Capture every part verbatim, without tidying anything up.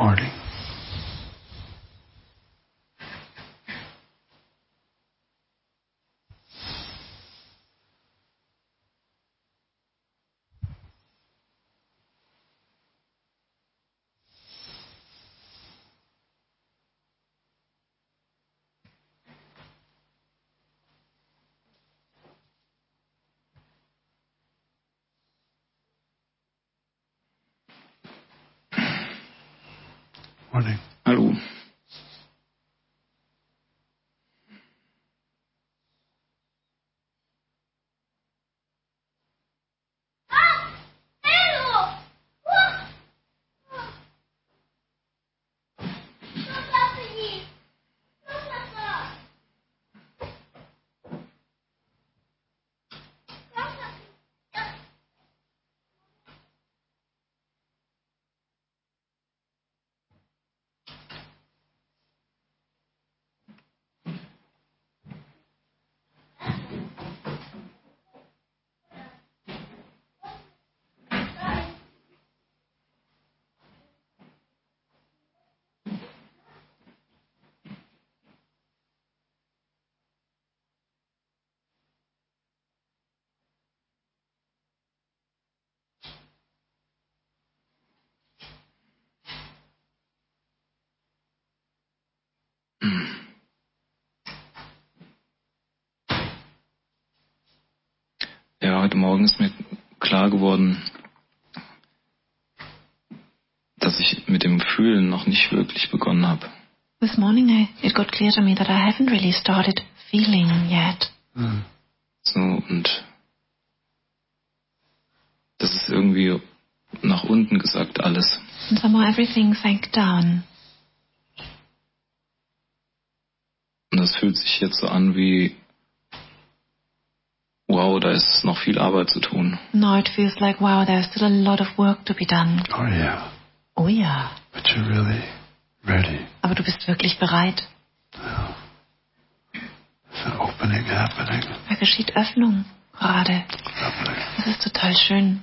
Morning. Morning. Hallo. Ja, heute Morgen ist mir klar geworden, dass ich mit dem Fühlen noch nicht wirklich begonnen habe. This morning I, it got clear to me that I haven't really started feeling yet. Mm. So, und das ist irgendwie nach unten gesagt alles. And somehow everything sank down. Und das fühlt sich jetzt so an wie, wow, da ist noch viel Arbeit zu tun. Now it feels like, wow, there's still a lot of work to be done. Oh yeah. Oh ja. But you're really ready. Aber du bist wirklich bereit. Yeah. There's an opening happening. Da geschieht Öffnung gerade. Lovely. Das ist total schön.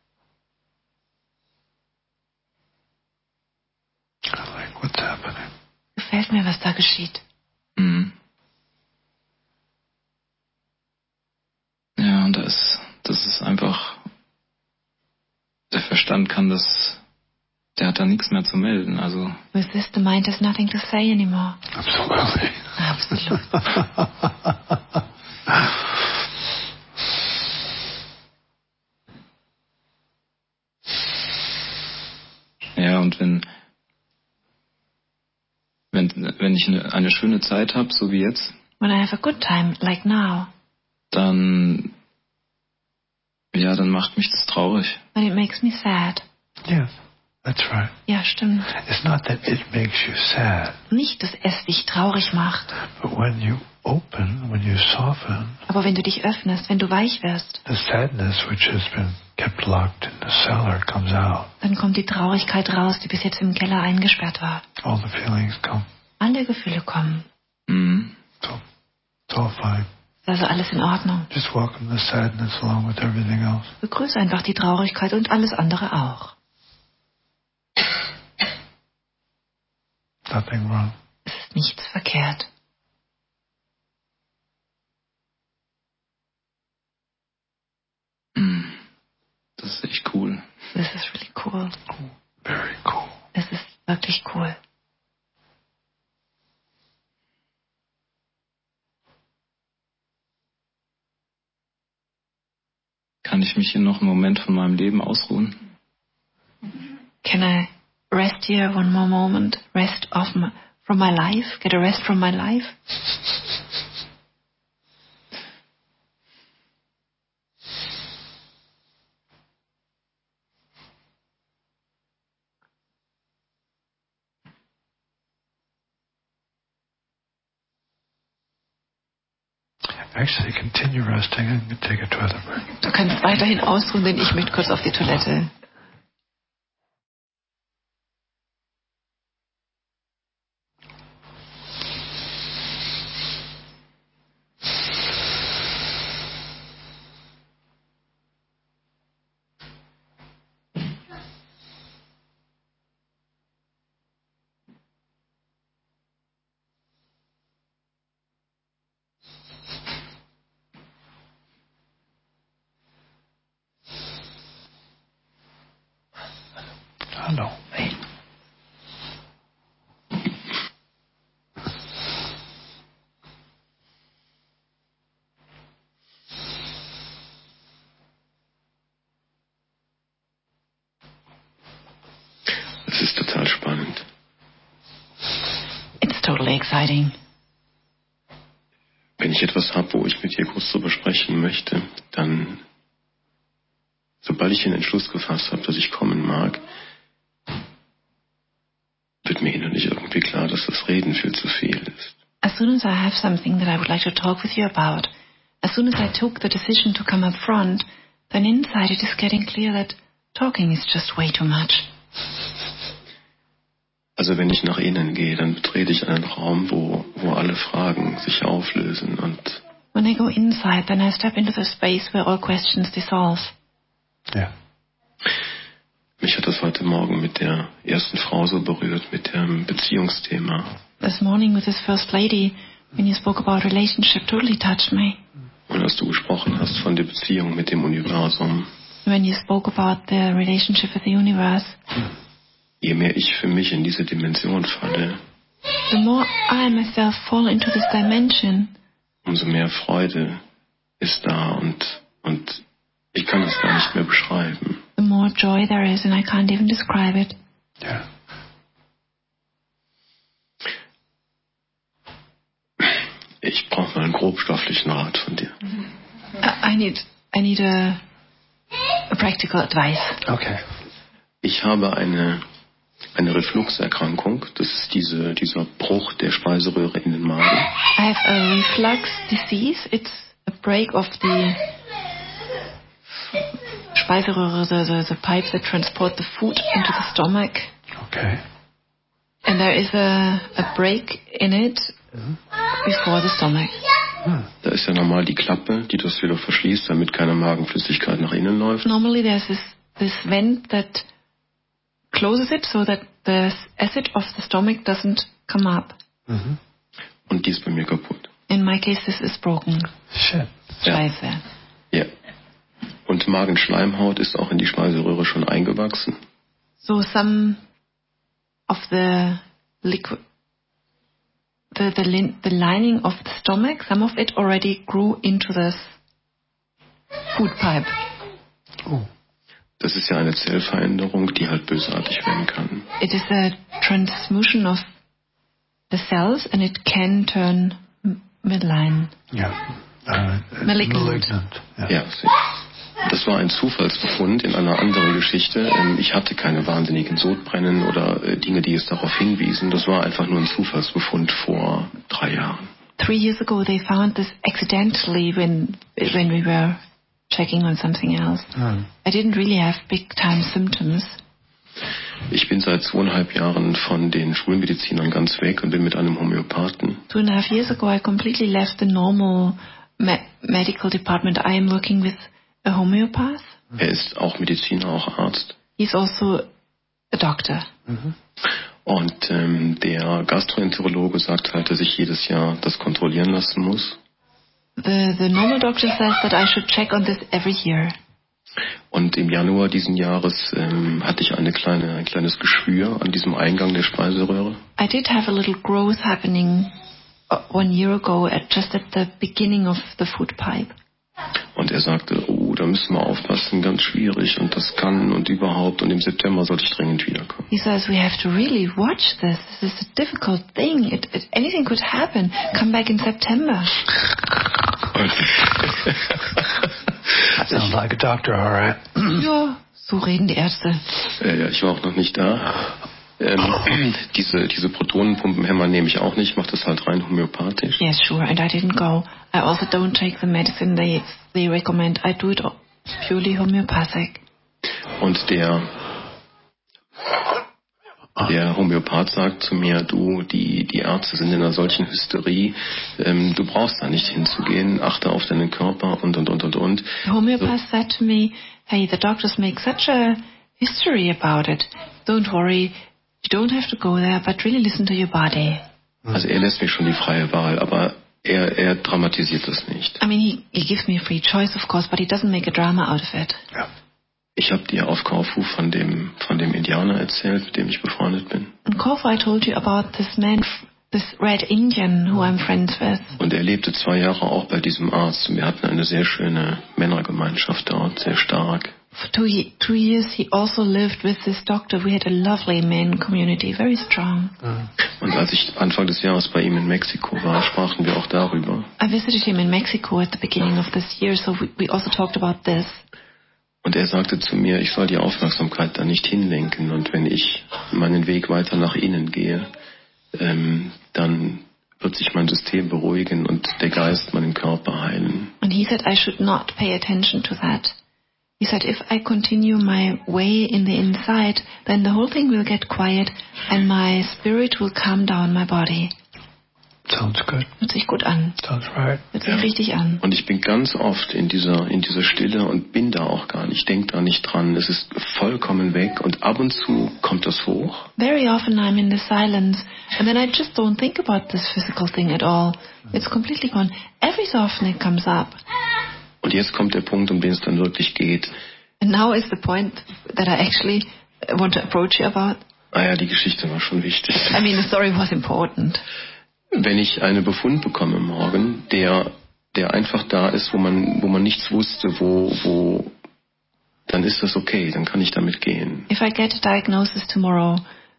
I like what's happening. Gefällt mir, was da geschieht. Mhm. Ja, und da ist, das ist einfach, der Verstand kann das, der hat da nichts mehr zu melden, also. With this, the mind has nothing to say anymore. Absolutely. Absolut. Ja, und wenn, wenn, wenn ich eine, eine schöne Zeit habe, so wie jetzt, When I have a good time, like now, dann, ja, dann macht mich das traurig. then it makes me sad. Yes, that's right. Ja, stimmt. It's not that it makes you sad, Nicht, dass es dich traurig macht. but when you open, when you soften, Aber wenn du dich öffnest, wenn du weich wirst, the sadness which has been kept locked in the cellar comes out. dann kommt die Traurigkeit raus, die bis jetzt im Keller eingesperrt war. All the feelings come. Alle Gefühle kommen. Mhm. So it's all fine. Ist also alles in Ordnung. Just welcome the sadness along with everything else. Begrüße einfach die Traurigkeit und alles andere auch. Nothing wrong. Es ist nichts verkehrt. Mhm. Das ist echt cool. Das ist really cool. Cool. Very cool. Es ist wirklich cool. Kann ich mich hier noch einen Moment von meinem Leben ausruhen? Can I rest here one more moment? Rest off my, from my life? Get a rest from my life? Actually, continue resting and take a toilet break. Du kannst weiterhin ausruhen, denn ich möchte kurz auf die Toilette. Hallo. Hey. Es ist total spannend. It's totally exciting. Wenn ich etwas habe, wo ich mit dir kurz drüber sprechen möchte, dann, sobald ich den Entschluss gefasst habe, dass ich kommen mag, wird mir innerlich irgendwie klar, dass das Reden viel zu viel ist. As soon as I have something that I would like to talk with you about, as soon as I took the decision to come up front, then inside it is getting clear that talking is just way too much. Also wenn ich nach innen gehe, dann betrete ich einen Raum, wo, wo alle Fragen sich auflösen und When I go inside, then I step into the space where all questions dissolve. Ja. mich hat das heute Morgen mit der ersten Frau so berührt, mit dem Beziehungsthema. This morning with this first lady, when you spoke about relationship, totally touched me. Und als du gesprochen hast von der Beziehung mit dem Universum, When you spoke about the relationship with the universe, je mehr ich für mich in diese Dimension falle, the more I myself fall into this dimension, umso mehr Freude ist da und, und ich kann das gar nicht mehr beschreiben. the more joy there is, and I can't even describe it. Ja. Ich brauche mal einen grobstofflichen Rat von dir. I I need, I need a, a practical advice. Okay. Ich habe eine, eine Refluxerkrankung, das ist diese, dieser Bruch der Speiseröhre in den Magen. I have a reflux disease. It's a break of the Speiseröhre, the, the, the pipes that transport the food into the stomach. Okay. And there is a, a break in it before the stomach. Hm. Da ist ja normal die Klappe, die das wieder verschließt, damit keine Magenflüssigkeit nach innen läuft. Normally there's this, this vent that closes it so that the acid of the stomach doesn't come up. Mhm. Und die ist bei mir kaputt. In my case, this is broken. Shit. Ja. Scheiße. Ja. Und Magenschleimhaut ist auch in die Speiseröhre schon eingewachsen. So some of the liquid, the the, lin, the lining of the stomach, some of it already grew into this food pipe. Oh. Das ist ja eine Zellveränderung, die halt bösartig werden kann. It is a transmutation of the cells, and it can turn m- malign. Ja. Äh, Malignant. Malignant. Ja. Ja, sie- das war ein Zufallsbefund in einer anderen Geschichte. Ähm, Ich hatte keine wahnsinnigen Sodbrennen oder äh, Dinge, die es darauf hinwiesen. Das war einfach nur ein Zufallsbefund vor drei Jahren. Three years ago, they found this accidentally when when we were checking on something else. Hm. I didn't really have big time symptoms. Ich bin seit zweieinhalb Jahren von den Schulmedizinern ganz weg und bin mit einem Homöopathen. Two and a half years ago, I completely left the normal me- medical department. I am working with a homeopath. Er ist auch Mediziner, auch Arzt. He's also a doctor. Mhm. Und ähm, der Gastroenterologe sagt halt, dass ich jedes Jahr das kontrollieren lassen muss. The the normal doctor says that I should check on this every year. Und im Januar diesen Jahres ähm, hatte ich eine kleine, ein kleines Geschwür an diesem Eingang der Speiseröhre. I did have a little growth happening uh, one year ago, at just at the beginning of the food pipe. Und er sagte, oh, da müssen wir aufpassen, ganz schwierig und das kann und überhaupt und im September sollte ich dringend wiederkommen. He says we have to really watch this. This is a difficult thing. It, it, anything could happen. Come back in September. Sounds like a doctor, all right. Ja, so reden die Ärzte. äh, ja, ich war auch noch nicht da. Ähm, diese, diese Protonenpumpenhämmer nehme ich auch nicht, mache das halt rein homöopathisch. Yes, sure. And I didn't go. I also don't take the medicine they they recommend. I do it purely homeopathic. Und der, der Homöopath sagt zu mir, du, die, die Ärzte sind in einer solchen Hysterie, ähm, du brauchst da nicht hinzugehen, achte auf deinen Körper und, und, und, und, und. The homeopath said to me, hey, the doctors make such a history about it. Don't worry. You don't have to go there, but really listen to your body. Also er lässt mir schon die freie Wahl, aber er, er dramatisiert das nicht. I mean, he, he gives me a free choice, of course, but he doesn't make a drama out of it. Ja. Ich habe dir auf Korfu von dem von dem Indianer erzählt, mit dem ich befreundet bin. In Corfu I told you about this man, this red Indian who I'm friends with. Und er lebte zwei Jahre auch bei diesem Arzt. Wir hatten eine sehr schöne Männergemeinschaft dort, sehr stark. For two, ye- two years he also lived with this doctor. We had a lovely men community, very strong. Und als ich Anfang des Jahres bei ihm in Mexiko war, sprachen wir auch darüber. I visited him in Mexico at the beginning of this year, so we, we also talked about this. Und er sagte zu mir, ich soll die Aufmerksamkeit da nicht hinlenken. Und wenn ich meinen Weg weiter nach innen gehe, ähm, dann wird sich mein System beruhigen und der Geist meinen Körper heilen. And he said I should not pay attention to that. He said if I continue my way in the inside, then the whole thing will get quiet and my spirit will calm down my body. Sounds good. Hört sich gut an. Sounds right. Hört sich richtig an. Und ich bin ganz oft in dieser, in dieser Stille und bin da auch gar nicht, denke da nicht dran. Es ist vollkommen weg und ab und zu kommt das hoch. Very often I'm in the silence and then I just don't think about this physical thing at all. It's completely gone. Every so often it comes up. Und jetzt kommt der Punkt, um den es dann wirklich geht. And now is the point that I actually want to approach you about. Ah ja, die Geschichte war schon wichtig. I mean, the story was important. Wenn ich einen Befund bekomme morgen, der, der einfach da ist, wo man, wo man nichts wusste, wo, wo, dann ist das okay, dann kann ich damit gehen. If I get a diagnosis tomorrow,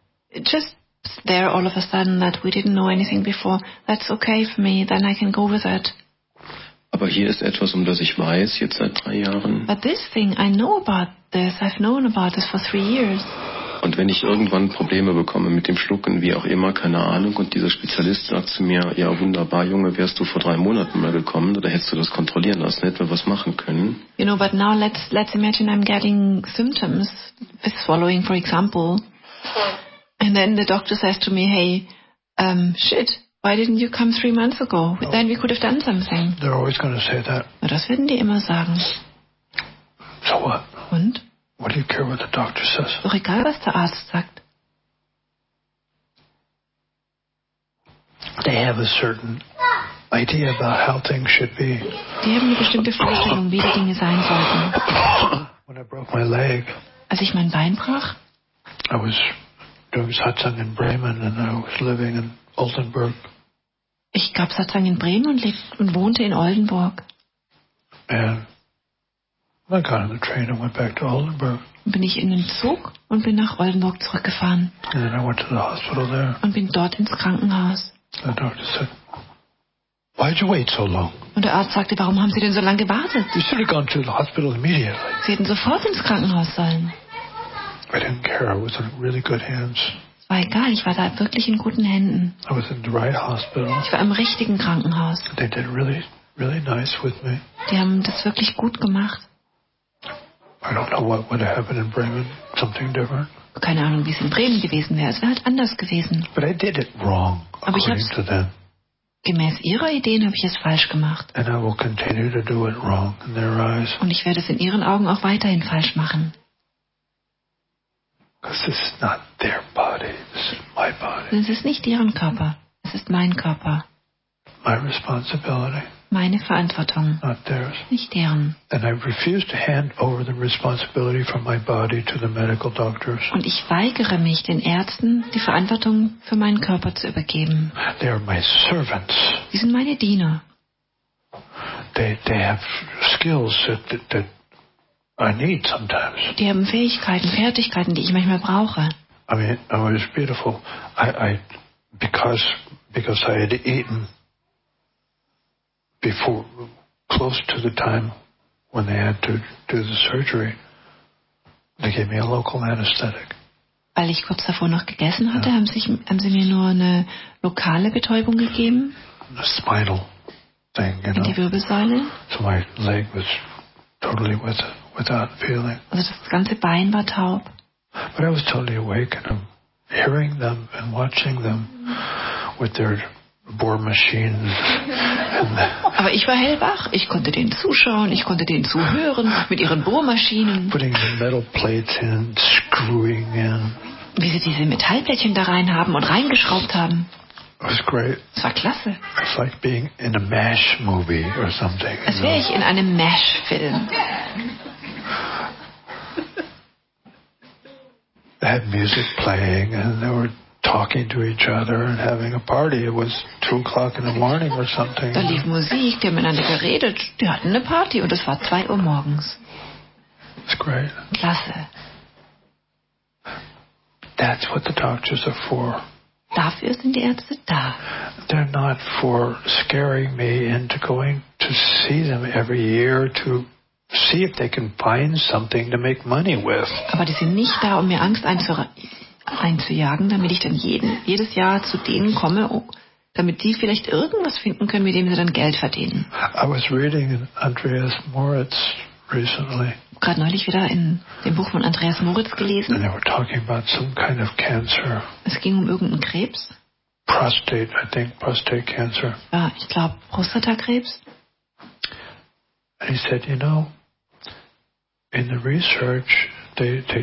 just there all of a sudden that we didn't know anything before, that's okay for me, then I can go with it. Aber hier ist etwas, um das ich weiß, jetzt seit drei Jahren. But this thing, I know about this, I've known about this for three years. Und wenn ich irgendwann Probleme bekomme mit dem Schlucken, wie auch immer, keine Ahnung, und dieser Spezialist sagt zu mir, ja wunderbar, Junge, wärst du vor drei Monaten mal gekommen, oder hättest du das kontrollieren lassen, hätten wir was machen können. You know, but now let's let's imagine I'm getting symptoms with swallowing, for example. And then the doctor says to me, hey, um, shit, why didn't you come three months ago? Then we could have done something. They're always going to say that. Na, das würden die immer sagen. So what? Und? What do you care what the doctor says? Doch egal, was der Arzt sagt. They have a certain idea about how things should be. Die haben eine bestimmte Vorstellung, wie die Dinge sein sollten. When I broke my leg, Als ich mein Bein brach, I was doing satsang in Bremen and I was living in Oldenburg. ich gab Satsang in Bremen und, lebte, und wohnte in Oldenburg. And I got on the train and went back to Oldenburg. Dann bin ich in den Zug und bin nach Oldenburg zurückgefahren And then I went to the hospital there. und bin dort ins Krankenhaus. The doctor said, why'd you wait so long? Und der Arzt sagte, warum haben Sie denn so lange gewartet? You should have gone to the hospital immediately. Sie hätten sofort ins Krankenhaus sollen. I didn't care. I was in really good hands. Es war egal, ich war da wirklich in guten Händen. I was in the right hospital. Ich war im richtigen Krankenhaus. They did really, really nice with me. Die haben das wirklich gut gemacht. I don't know what would have happened in Bremen. Something different. Keine Ahnung, wie es in Bremen gewesen wäre. Es wäre halt anders gewesen. But I did it wrong, Aber ich according hab's- to them. Gemäß ihrer Ideen habe ich es falsch gemacht. And I will continue to do it wrong in their eyes. Und ich werde es in ihren Augen auch weiterhin falsch machen. Because this is not their body. This is my body. Denn es ist nicht deren Körper. Es ist mein Körper. My responsibility, Meine Verantwortung. not theirs. Nicht deren. And I refuse to hand over the responsibility for my body to the medical doctors. Und ich weigere mich, den Ärzten die Verantwortung für meinen Körper zu übergeben. They are my servants. Sie sind meine Diener. They they have skills that, that, that I need sometimes. Die haben Fähigkeiten, Fertigkeiten, die ich manchmal brauche. I mean, it was beautiful. I, I because because I had eaten before, close to the time when they had to do the surgery. They gave me a local anesthetic. Weil ich kurz davor noch gegessen hatte, haben, sich, haben sie mir nur eine lokale Betäubung gegeben, The spinal thing, you in know. die Wirbelsäule. So my leg was totally with, without feeling. Also das ganze Bein war taub. But I was totally awake, and I'm hearing them and watching them with their bore machines. And Aber ich war hellwach. Ich konnte denen zuschauen, ich konnte denen zuhören mit ihren Bohrmaschinen, putting the metal plates in, screwing in. wie sie diese Metallplättchen da rein haben und reingeschraubt haben. It was great. Es war klasse. It's like being in a MASH movie or something. Als you wäre know. ich in einem Mesh-Film. had music playing, and they were talking to each other and having a party. It was two o'clock in the morning or something. Da lief Musik, die haben miteinander geredet, die hatten eine Party und es war zwei Uhr morgens. It's great. Klasse. That's what the doctors are for. Dafür sind die Ärzte da. They're not for scaring me into going to see them every year to see if they can find something to make money with. Aber die sind nicht da, um mir Angst einzu- einzujagen, damit ich dann jeden, jedes Jahr zu denen komme, damit die vielleicht irgendwas finden können, mit dem sie dann Geld verdienen. I was reading in Andreas Moritz recently. Gerade neulich wieder in dem Buch von Andreas Moritz And gelesen. they were talking about some kind of cancer. Es ging um irgendeinen Krebs. Prostate, I think, prostate cancer. Ja, ich glaube Prostatakrebs. And he said, you know, in the research, they they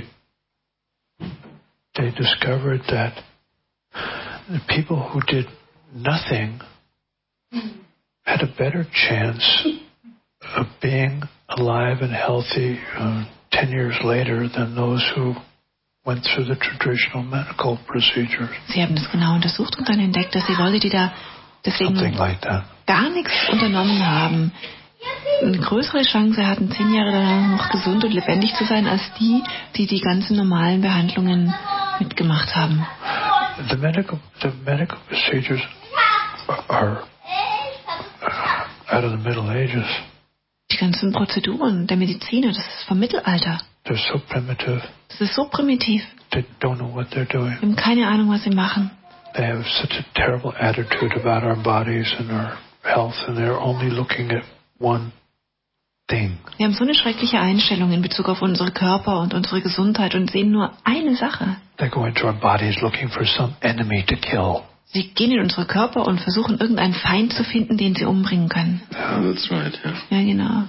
they discovered that the people who did nothing had a better chance of being alive and healthy uh, ten years later than those who went through the traditional medical procedures. Sie haben das genau untersucht und dann entdeckt, dass die Leute, die da deswegen Something like that. gar nichts unternommen haben, eine größere Chance hatten, zehn Jahre danach noch gesund und lebendig zu sein, als die, die die ganzen normalen Behandlungen mitgemacht haben. The medical the medical procedures are out of the Middle Ages. Die ganzen Prozeduren der Mediziner, das ist vom Mittelalter. They're so primitive. Das ist so primitiv. They don't know what they're doing. Wir haben keine Ahnung, was sie machen. They have such a terrible attitude about our bodies and our health, and they're only looking at one thing. Wir haben so eine schreckliche Einstellung in Bezug auf unsere Körper und unsere Gesundheit und sehen nur eine Sache. They go into our bodies looking for some enemy to kill. Sie gehen in unsere Körper und versuchen, irgendeinen Feind zu finden, den sie umbringen können. Ja, that's right, ja. Ja, genau.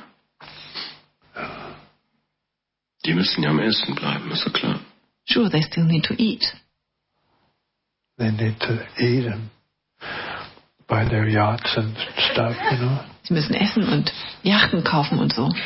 Die müssen ja am Essen bleiben, ist ja klar. Sure, they still need to eat. They need to eat and buy their yachts and stuff, you know. Sie müssen essen und Yachten kaufen und so.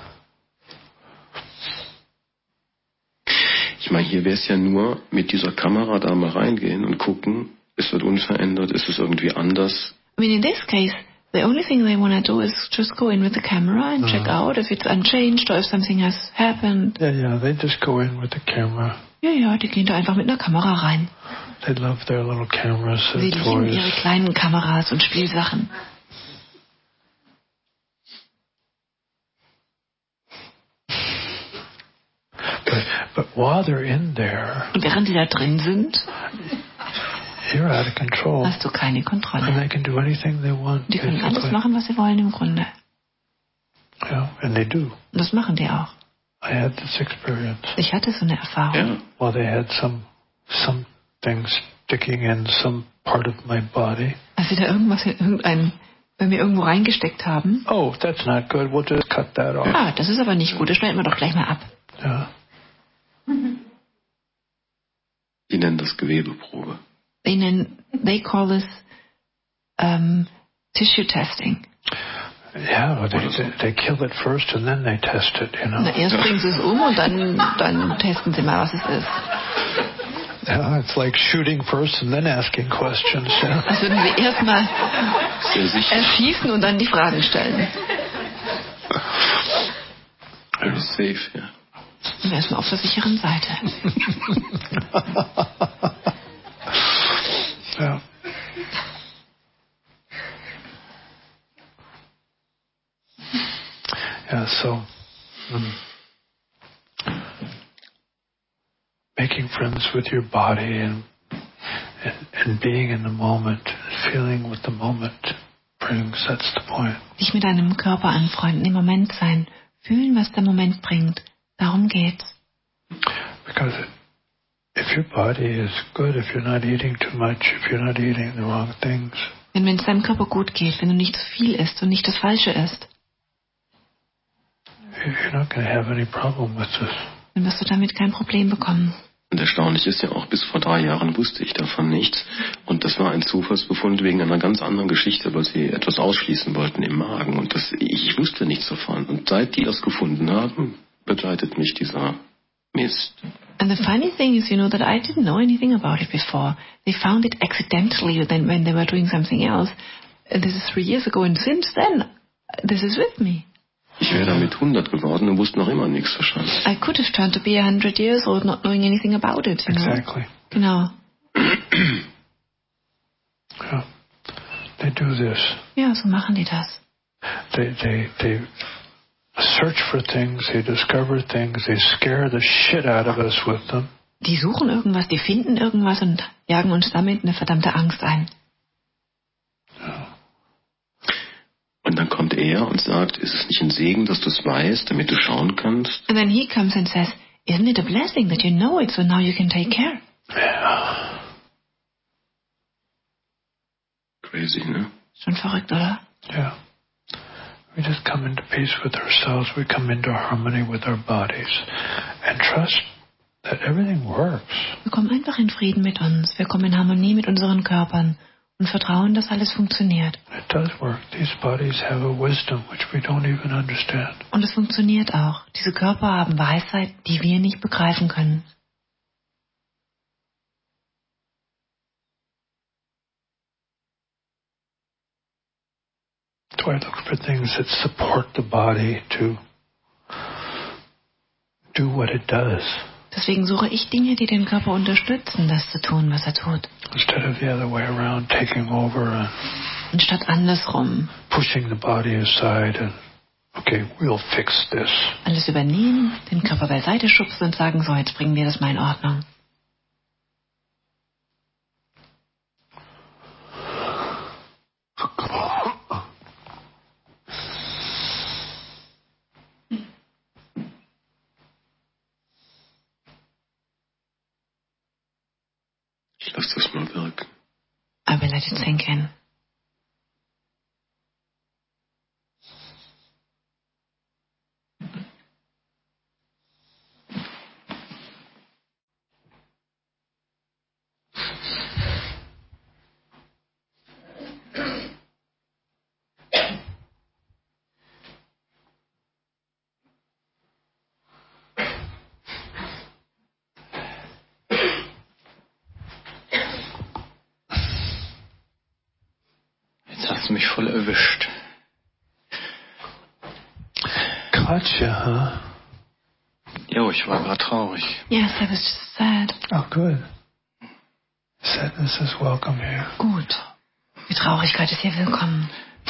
Ich meine, hier wäre es ja nur mit dieser Kamera da mal reingehen und gucken, es wird unverändert, ist es irgendwie anders. I mean, in this case, the only thing they want to do is just go in with the camera and check out if it's unchanged or if something has happened. Yeah, yeah, they just go in with the camera. Ja, ja, die gehen da einfach mit einer Kamera rein. They love their little cameras Sie and lieben ihre toys. kleinen Kameras und Spielsachen. But, but while they're in there, Und während die da drin sind, you're out of control. hast du keine And Kontrolle. they can do anything they want. Die können alles basically. machen, was sie wollen im Grunde. Yeah, and they do. Und das machen die auch. I had this experience. Ich hatte so eine Erfahrung. Ja, Well, they had some some things sticking in some part of my body. Als sie da irgendwas in irgendein, bei mir irgendwo reingesteckt haben. Oh, that's not good. We'll just cut that off. Ah, das ist aber nicht gut, das schneiden wir doch gleich mal ab. Yeah. die nennen das Gewebeprobe. They, nennen, they call this um, tissue testing. Yeah, well, they, they they kill it first and then they test it, you know. Na, erst bringen sie es um und dann, dann testen sie mal, was es ist. Yeah, it's like shooting first and then asking questions. Yeah. Als würden sie erstmal Sehr sicher. erschießen und dann die Fragen stellen. Very safe, ja. Und erstmal auf der sicheren Seite. Yeah. Yeah, so um, making friends with your body and, and and being in the moment, feeling what the moment brings, that's the point. Sich mit deinem Körper anfreunden, im Moment sein, fühlen, was der Moment bringt. Darum geht's. Because if your body is good, if you're not eating too much, if you're not eating the wrong things, Denn wenn es deinem Körper gut geht, wenn du nicht zu viel isst und nicht das Falsche isst, you're not going to have any problem with this. dann wirst du damit kein Problem bekommen. Und erstaunlich ist ja auch, bis vor drei Jahren wusste ich davon nichts. Und das war ein Zufallsbefund wegen einer ganz anderen Geschichte, weil sie etwas ausschließen wollten im Magen. Und das, ich wusste nichts davon. Und seit die das gefunden haben, begleitet mich dieser Mist. And the funny thing is, you know, that I didn't know anything about it before. They found it accidentally then when they were doing something else. And this is three years ago, and since then, this is with me. Ich wäre damit hundert geworden und wusste noch immer nichts wahrscheinlich. I could have turned to be a hundred years old not knowing anything about it, you know? Exactly. Genau. Yeah. They do this. Ja, so machen die das. They, they, they search for things, they discover things, they scare the shit out of us with them. Die suchen irgendwas, die finden irgendwas und jagen uns damit eine verdammte Angst ein. Und dann kommt er und sagt, ist es nicht ein Segen, dass du es weißt, damit du schauen kannst? And then he comes and says, isn't it a blessing that you know it so now you can take care? Yeah. Crazy, ne? Schon verrückt, oder? Yeah. We just come into peace with ourselves. We come into harmony with our bodies and trust that everything works. Wir kommen einfach in Frieden mit uns. Wir kommen in Harmonie mit unseren Körpern und vertrauen, dass alles funktioniert. It does work. These bodies have a wisdom which we don't even understand. Und es funktioniert auch. Diese Körper haben Weisheit, die wir nicht begreifen können. So I look for things that support the body to do what it does, Deswegen suche ich Dinge, die den Körper unterstützen, das zu tun, was er tut. instead of the other way around, taking over and Anstatt andersrum. pushing the body aside and, okay, we'll fix this. Alles übernehmen, den Körper beiseite schubsen und sagen, so, jetzt bringen wir das mal in Ordnung. Ich lasse das mal wirken. I will let it sink in. Jetzt hast du mich voll erwischt. Gotcha, huh? Jo, ich war gerade traurig. Yes, I was just sad. Oh, good. Sadness is welcome here. Gut. Die Traurigkeit ist hier willkommen.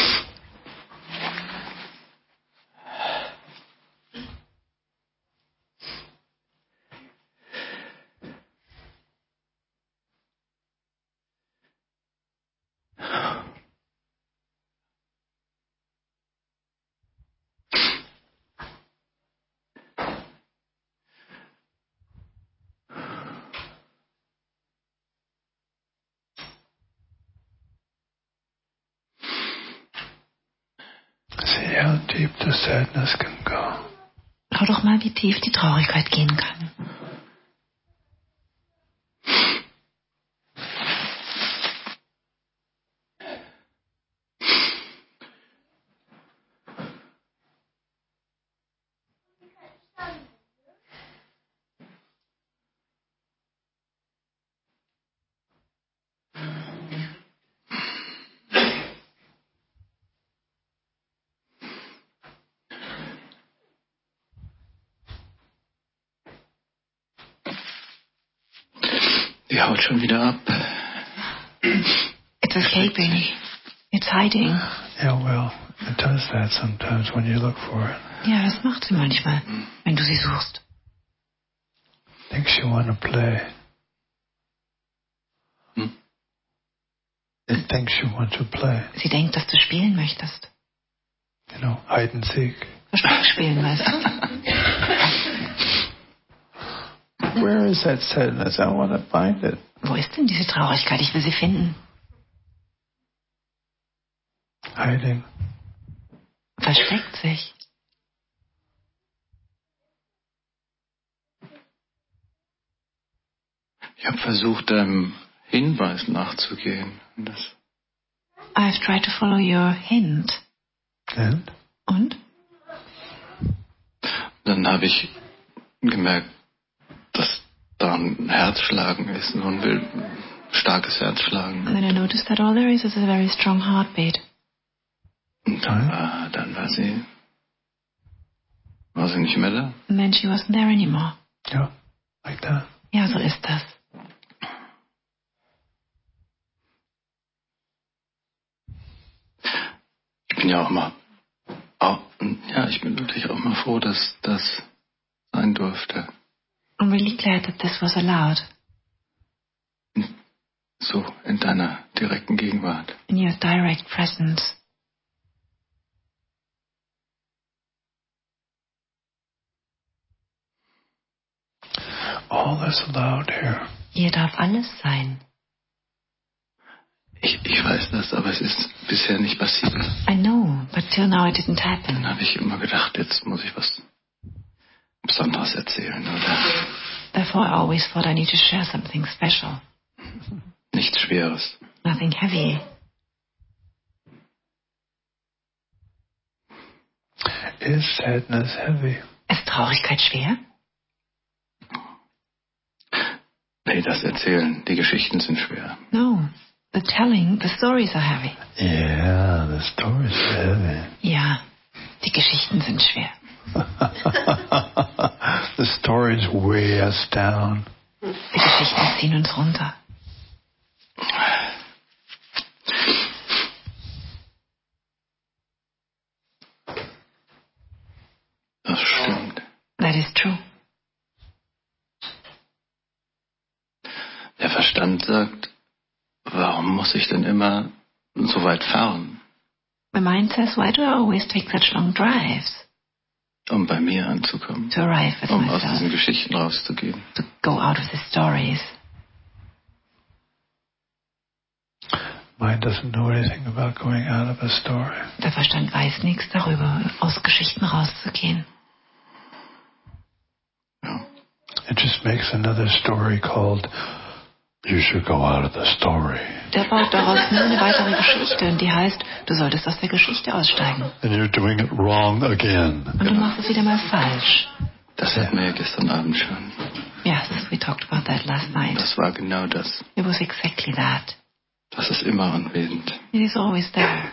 See how deep the sadness can go. Schau doch mal, wie tief die Traurigkeit gehen kann. Die haut schon wieder ab. It's escaping. It's hiding. Yeah, well, it does that sometimes when you look for it. Ja, das macht sie manchmal, wenn du sie suchst. Thinks you want to play. Hm? It thinks you want to play. Sie denkt, dass du spielen möchtest. You know, hide and seek. Versteck spielen, weißt du? Where is that sadness? I want to find it. Wo ist denn diese Traurigkeit? Ich will sie finden. Hiding. Versteckt sich. Ich habe versucht, deinem Hinweis nachzugehen. Und das I've tried to follow your hint. And? Und? Dann habe ich gemerkt, noch ein Herzschlagen ist, so ein wild, starkes Herzschlagen. And then I noticed that all there is is a very strong heartbeat. Und dann war, dann war sie, war sie nicht mehr da. And then she wasn't there anymore. Yeah, like that. Ja, so ist das. Ich bin ja auch mal, auch, ja, ich bin wirklich auch mal froh, dass das sein durfte. I'm really glad that this was allowed. So in deiner direkten Gegenwart. In your direct presence. All is allowed here. Hier darf alles sein. Ich, ich weiß das, aber es ist bisher nicht passiert. I know, but till now it didn't happen. Dann habe ich immer gedacht, jetzt muss ich was Besonderes erzählen, oder? Therefore I always thought I need to share something special. Nichts Schweres. Nothing heavy. Is sadness heavy? Ist Traurigkeit schwer? Nee, das Erzählen, die Geschichten sind schwer. No. The telling, the stories are heavy. Yeah, the stories are heavy. Ja, die Geschichten sind schwer. The stories weigh us down. Die Geschichten ziehen uns runter. Das stimmt. That is true. Der Verstand sagt, warum muss ich denn immer so weit fahren, My mind says, why do I always take such long drives um bei mir anzukommen, to arrive at um aus myself, diesen Geschichten rauszugehen? to go out of the stories? Mind doesn't know anything about going out of a story. Der Verstand weiß nichts darüber, aus Geschichten rauszugehen. Ja. It just makes another story called You Should Go Out of the Story. Der baut daraus nur eine weitere Geschichte und die heißt, du solltest aus der Geschichte aussteigen. And you're doing it wrong again. Und du machst es wieder mal falsch. Das hatten wir ja gestern Abend schon. Yes, we talked about that last night. Das war genau das. It was exactly that. Das ist immer anwesend. It is always there.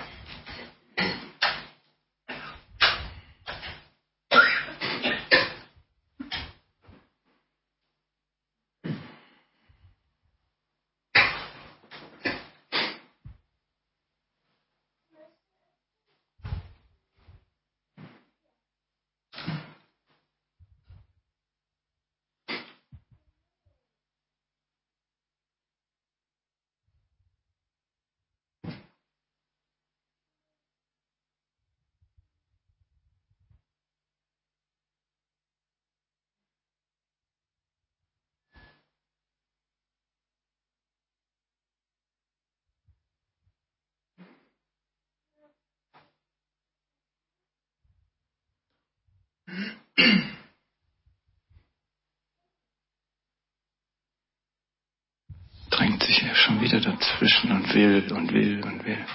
Drängt sich ja schon wieder dazwischen und will und will und will.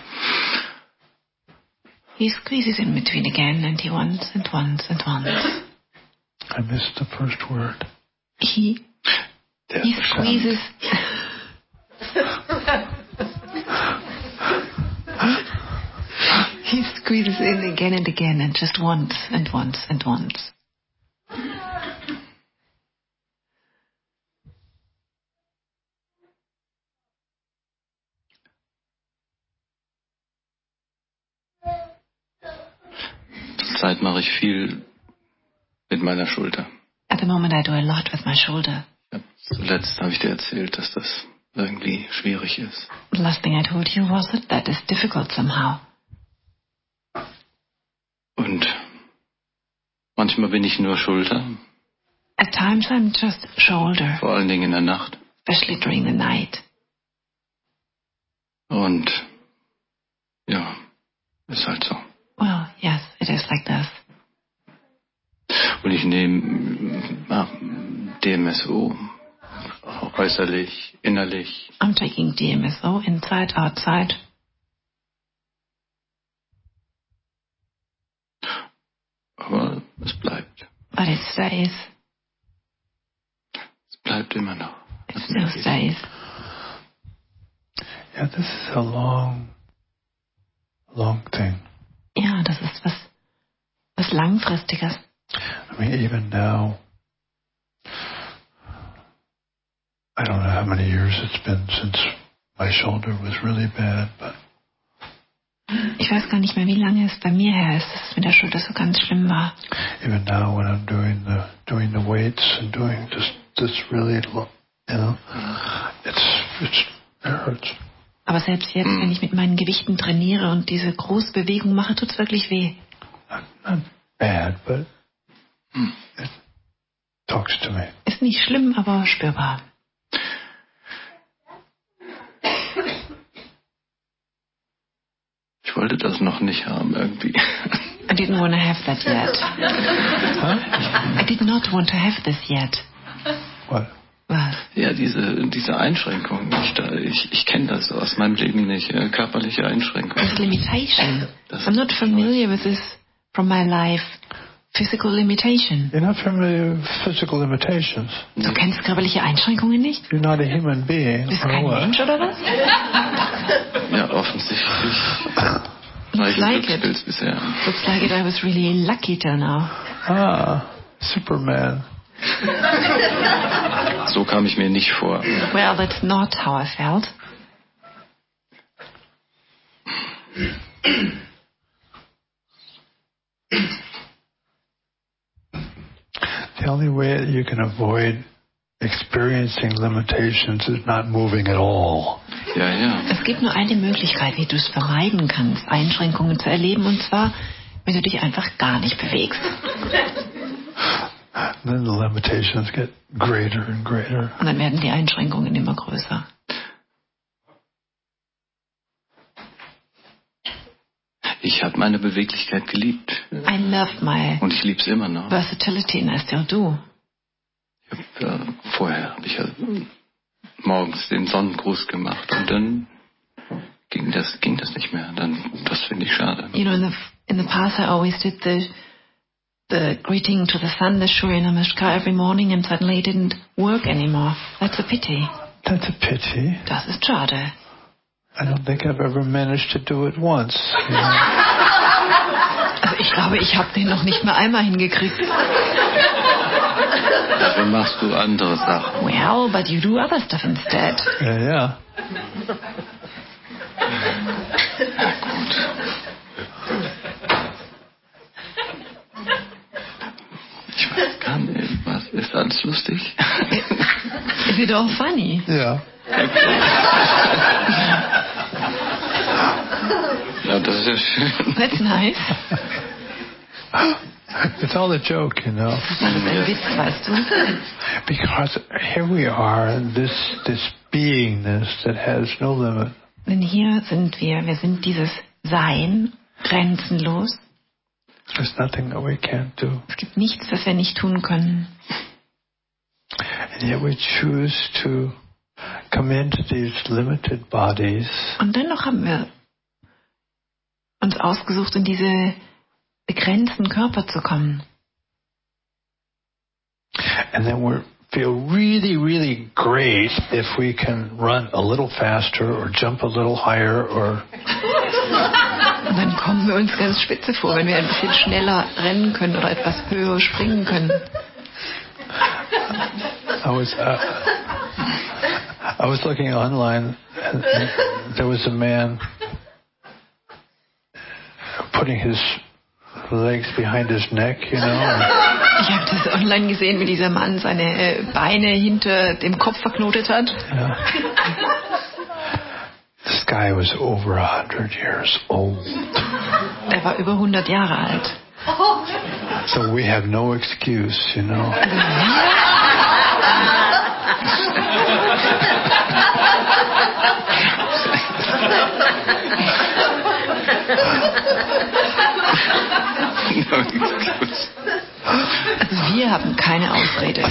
He squeezes in between again and he wants and wants and wants. I missed the first word. He, Der he Verstand. squeezes... he squeezes in again and again and just wants and wants and wants. Zurzeit mache ich viel mit meiner Schulter. At the moment I do a lot with my shoulder. Ja, zuletzt habe ich dir erzählt, dass das irgendwie schwierig ist. The last thing I told you was that that is difficult somehow. Und manchmal bin ich nur Schulter, At times I'm just shoulder, vor allen Dingen in der Nacht. especially during the night. Und ja, ist halt so. Well, yes, it is like this. Und ich nehme ah, D M S O, äußerlich, innerlich. I'm taking D M S O inside, outside. Aber es bleibt. But it stays. Es bleibt bleibt immer noch. It still stays. Yeah, this is a long, long thing. Ja, das ist was, was Langfristiges. I mean, even now, I don't know how many years it's been since my shoulder was really bad, but ich weiß gar nicht mehr, wie lange es bei mir her ist, dass es mit der Schulter so ganz schlimm war. even now when I'm doing the doing the weights and doing just this really, lo- you know, it's it's it hurts. Aber selbst jetzt, wenn ich mit meinen Gewichten trainiere und diese große Bewegung mache, tut's wirklich weh. Not, not bad, but it talks to me. Ist nicht schlimm, aber spürbar. Ich wollte das noch nicht haben irgendwie. I didn't want to have that yet. Huh? I did not want to have this yet. What? Was? Ja, diese, diese Einschränkungen. Ich, da- ich, ich kenne das aus meinem Leben nicht. äh, Körperliche Einschränkungen. This limitation. Das- I'm not familiar with this from my life. Physical limitation. You're not familiar with physical limitations. Du kennst körperliche Einschränkungen nicht? You're not a human being. Bist or kein what? Mensch oder was? Ja, offensichtlich. Looks like it. Glücksbild bisher. Looks like it. I was really lucky till now. Ah, Superman. So kam ich mir nicht vor. Well, that's not how I felt. The only way that you can avoid experiencing limitations is not moving at all. Ja, ja. Es gibt nur eine Möglichkeit, wie du es vermeiden kannst, Einschränkungen zu erleben, und zwar, wenn du dich einfach gar nicht bewegst. And then the limitations get greater and greater. Und dann werden die Einschränkungen immer größer. Ich habe meine Beweglichkeit geliebt. I love my Und ich liebe es immer noch. versatility and I still do. Ich hab, äh, vorher habe ich ja morgens den Sonnengruß gemacht und dann ging das, ging das nicht mehr. Dann, das finde ich schade. You know, in the in the past I always did the the greeting to the sun, the Surya Namaskar every morning, and suddenly it didn't work anymore. That's a pity. That's a pity. Das ist schade. I don't think I've ever managed to do it once. You know? Also ich glaube, ich habe den noch nicht mal einmal hingekriegt. Dafür machst du andere Sachen. Well, but you do other stuff instead. Yeah, yeah. Ich weiß gar nicht, was ist alles lustig? Is it all funny? Yeah. Ja, das ist ja schön. That's nice. It's all a joke, you know. Das ist ein Witz, weißt du? Because here we are, this this beingness that has no limit. Denn hier sind wir, wir sind dieses Sein, grenzenlos. There's nothing that we can't do. Es gibt nichts, das wir nicht tun können. And yet we choose to come into these limited bodies Und dennoch haben wir uns ausgesucht, in diese begrenzten Körper zu kommen. and then we feel really, really great if we can run a little faster or jump a little higher or Und dann kommen wir uns ganz spitze vor, wenn wir ein bisschen schneller rennen können oder etwas höher springen können. I was uh, I was looking online and, and there was a man putting his legs behind his neck, you know. Ich habe das online gesehen, wie dieser Mann seine äh, Beine hinter dem Kopf verknotet hat. Yeah. This guy was over a hundred years old. Er war über hundert Jahre alt. So we have no excuse, you know. Also wir haben keine Ausrede.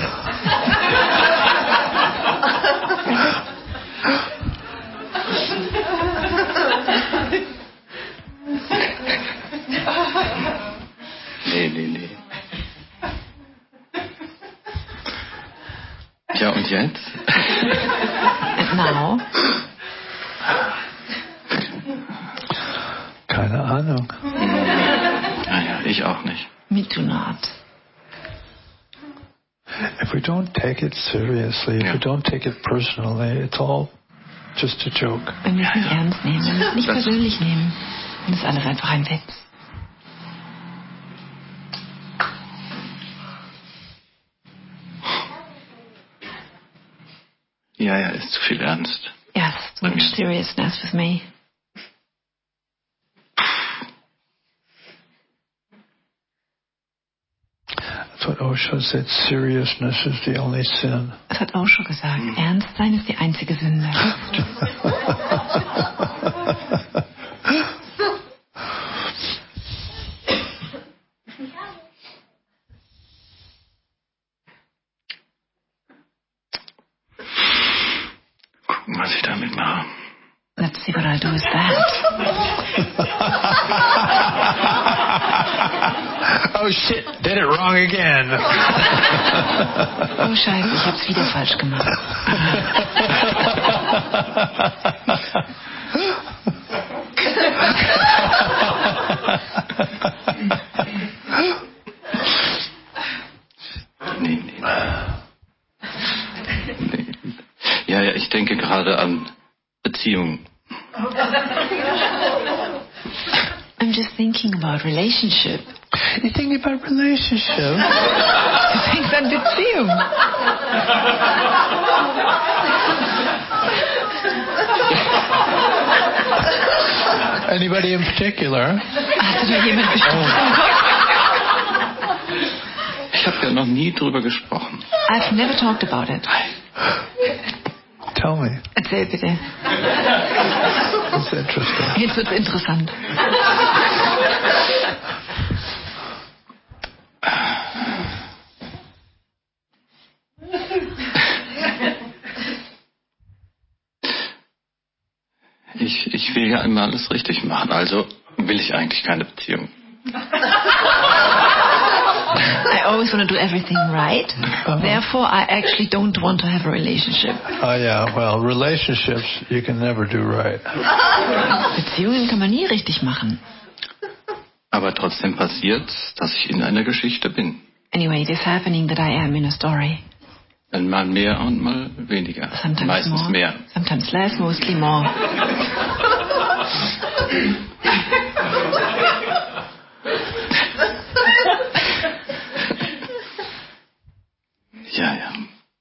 Nee, nee, nee. Ja, und jetzt? And now? Keine Ahnung. Naja, ich auch nicht. Me too not. If we don't take it seriously, if Ja. we don't take it personally, it's all just a joke. Wenn wir es nicht ernst nehmen, wenn wir es nicht Das- persönlich nehmen, dann ist alles einfach ein Witz. Ja, ja, ist zu viel Ernst. Yes, too Bei much mir. seriousness with me. That's what Osho said. Seriousness is the only sin. Das hat Osho gesagt. Ernst sein ist die einzige Sünde. Gucken, was ich damit mache. Let's see what I'll do with that. Oh shit, did it wrong again. Oh Scheiße, ich hab's wieder falsch gemacht. Nee, nee. nee. Ja, ja, ich denke gerade an Beziehungen. I'm just thinking about relationship. You think about relationship? Du denkst an Beziehung. Anybody in particular? Hast du da jemand bestimmt im Kopf? Ich habe ja noch nie drüber gesprochen. I've never talked about it. Tell me. Erzähl bitte. It's interesting. Jetzt wird's interessant. Ich, ich will ja immer alles richtig machen, also will ich eigentlich keine Beziehung. I always want to do everything right. Therefore, I actually don't want to have a relationship. Oh yeah, well, relationships you can never do right. Beziehungen kann man nie richtig machen. Aber trotzdem passiert, dass ich in einer Geschichte bin. Anyway, it is happening that I am in a story. Dann mal mehr und mal weniger. Sometimes Meistens more, mehr. sometimes less, mostly more. Ja, ja.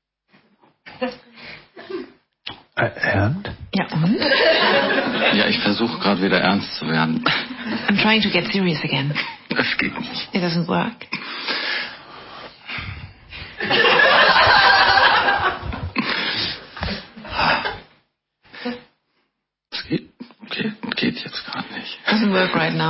Uh, And? Ja, und? Ja, ich versuche gerade wieder ernst zu werden. I'm trying to get serious again. Das geht nicht. It doesn't work. Das geht, geht, geht jetzt gerade nicht. Doesn't work right now.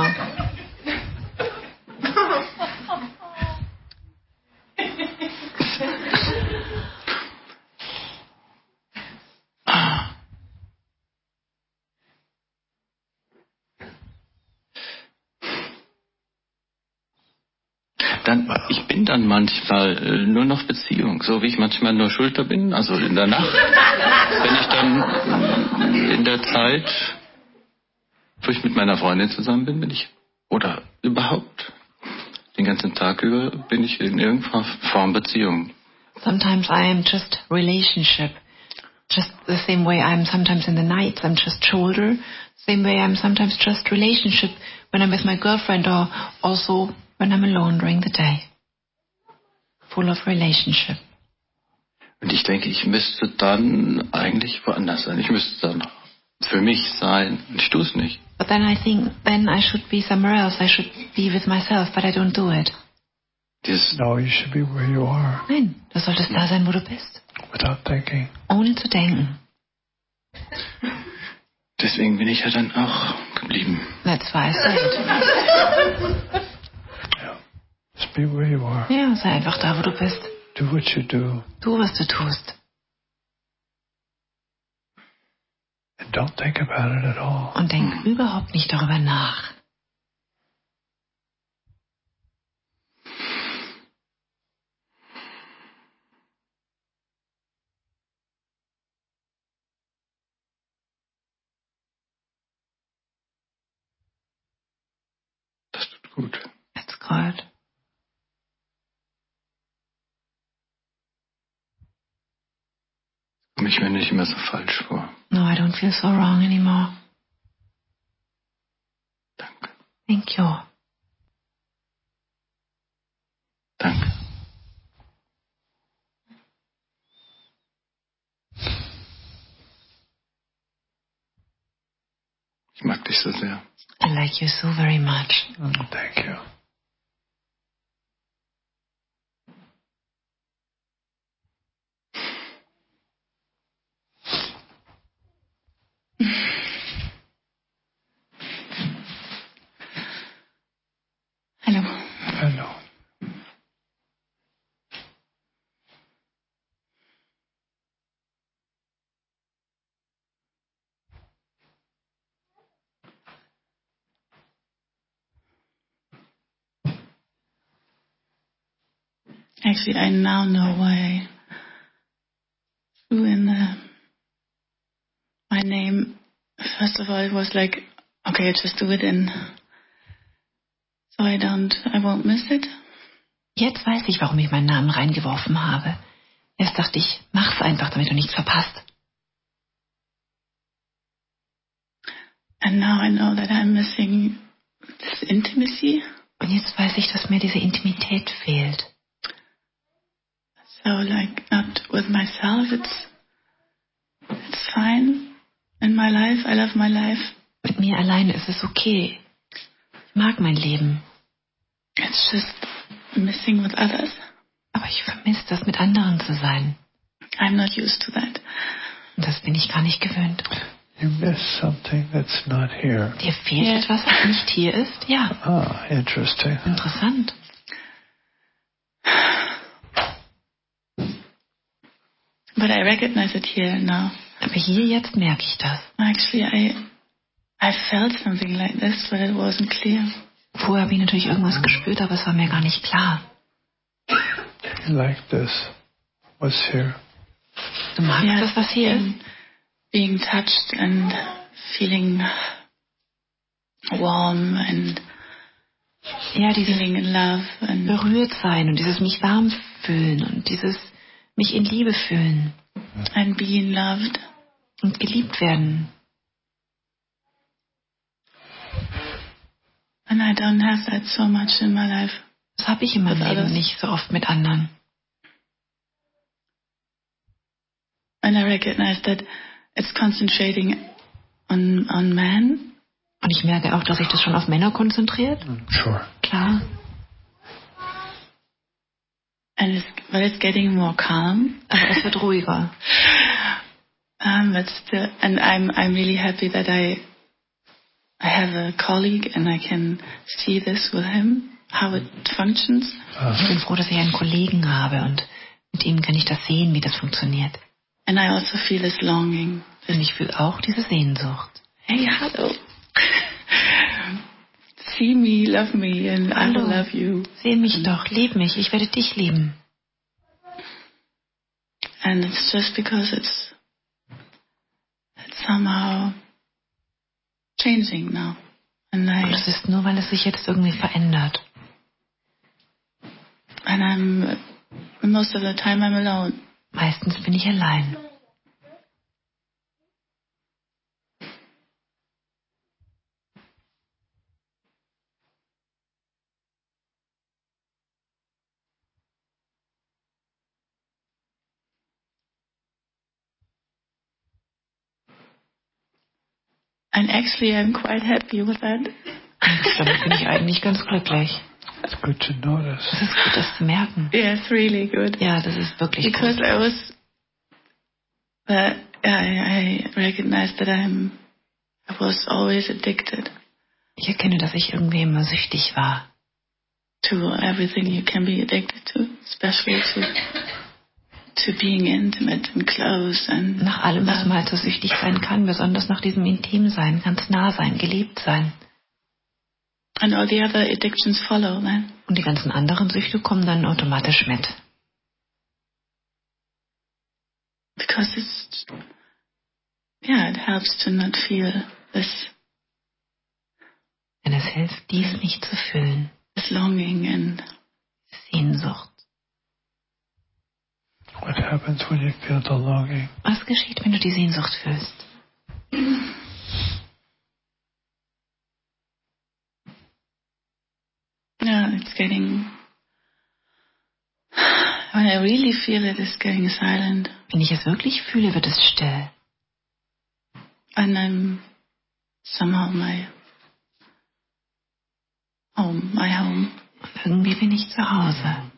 Dann, ich bin dann manchmal äh, nur noch Beziehung, so wie ich manchmal nur Schulter bin, also in der Nacht. Wenn ich dann äh, in der Zeit, wo ich mit meiner Freundin zusammen bin, bin ich, oder überhaupt, den ganzen Tag über bin ich in irgendeiner Form Beziehung. Sometimes I am just relationship. Just the same way I'm sometimes in the night, I'm just shoulder. Same way I'm sometimes just relationship when I'm with my girlfriend or also when I'm alone during the day. Full of relationship. Und ich denke, ich müsste dann eigentlich woanders sein. Ich müsste dann für mich sein. Und ich tue es nicht. But then I think then I should be somewhere else. I should be with myself, but I don't do it. Dieses, No, you should be where you are Nein, du solltest da sein, wo du bist. without thinking. Ohne zu denken. deswegen bin ich ja dann auch geblieben. That's why I said. Yeah. Just be where you are. Ja, sei einfach da, wo du bist. Do what you do. Tu, was du tust. And don't think about it at all. Und denk überhaupt nicht darüber nach. gut. That's good. Komme ich mir nicht immer so falsch vor. No, I don't feel so wrong anymore. Danke. Thank you. Danke. Ich mag dich so sehr. I like you so very much. Mm, thank you. Hello. Hello. Actually, I now know why I threw in the, my name. First of all, it was like, okay, just do it in, so I don't, I won't miss it. Jetzt weiß ich, warum ich meinen Namen reingeworfen habe. Erst dachte ich, mach's einfach, damit du nichts verpasst. And now I know that I'm missing this intimacy. Und jetzt weiß ich, dass mir diese Intimität fehlt. So like not with myself, it's it's fine in my life. I love my life. Mit mir alleine ist es okay. Ich mag mein Leben. It's just missing with others. Aber ich vermisse das, mit anderen zu sein. I'm not used to that. Und das bin ich gar nicht gewöhnt. You miss something that's not here. Dir fehlt Ja. etwas, was nicht hier ist? Ja. Ah, interesting. Interessant. But I recognize it here now. Aber hier jetzt merke ich das. Actually, I I felt something like this, but it wasn't clear. Vorher habe ich natürlich irgendwas gespürt, aber es war mir gar nicht klar. You like this? What's here? Du magst Yeah, das, was hier ist? being, being touched and feeling warm and Ja, dieses feeling in love and berührt sein und dieses mich warm fühlen und dieses mich in Liebe fühlen and being loved. und geliebt werden. And I don't have that so much in my life. Das habe ich in meinem With Leben others. nicht so oft mit anderen. And I recognize that it's concentrating on on men. Und ich merke auch, dass sich das schon auf Männer konzentriert. Mm, sure. Klar. And it's, but it's getting more calm. Aber es wird ruhiger. Um, but still, and I'm I'm really happy that I I have a colleague and I can see this with him, how it functions. Ich bin froh, dass ich einen Kollegen habe und mit ihm kann ich das sehen, wie das funktioniert. And I also feel this longing. Und ich fühle auch diese Sehnsucht. Hey, hello. See me, love me, and I will love you. Seh mich doch, lieb mich, ich werde dich lieben. And it's just because it's it's somehow changing now. And Und I es ist nur, weil es sich jetzt irgendwie verändert. and I'm most of the time I'm alone. Meistens bin ich allein. And actually I'm quite happy with that. Und damit bin ich eigentlich ganz glücklich. It's good to notice. Es ist gut, das zu merken. Yes, really good. Ja, das ist wirklich Because gut. I was, uh, I, I recognized that I'm, I was always addicted Ich erkenne, dass ich irgendwie immer süchtig war. to everything you can be addicted to, especially to to being intimate and close and Nach allem, was love. man halt so süchtig sein kann, besonders nach diesem Intimsein, ganz nah sein, geliebt sein. And all the other addictions follow then. Und die ganzen anderen Süchte kommen dann automatisch mit. Because it's, yeah, it helps to not feel this Denn es hilft, dies nicht zu fühlen. This longing and Sehnsucht. What happens when you feel the longing? Was geschieht, wenn du die Sehnsucht fühlst? yeah, it's getting. When I really feel it, it's getting silent. Wenn ich es wirklich fühle, wird es still. And I'm somehow my home, my home. Und irgendwie bin ich zu Hause.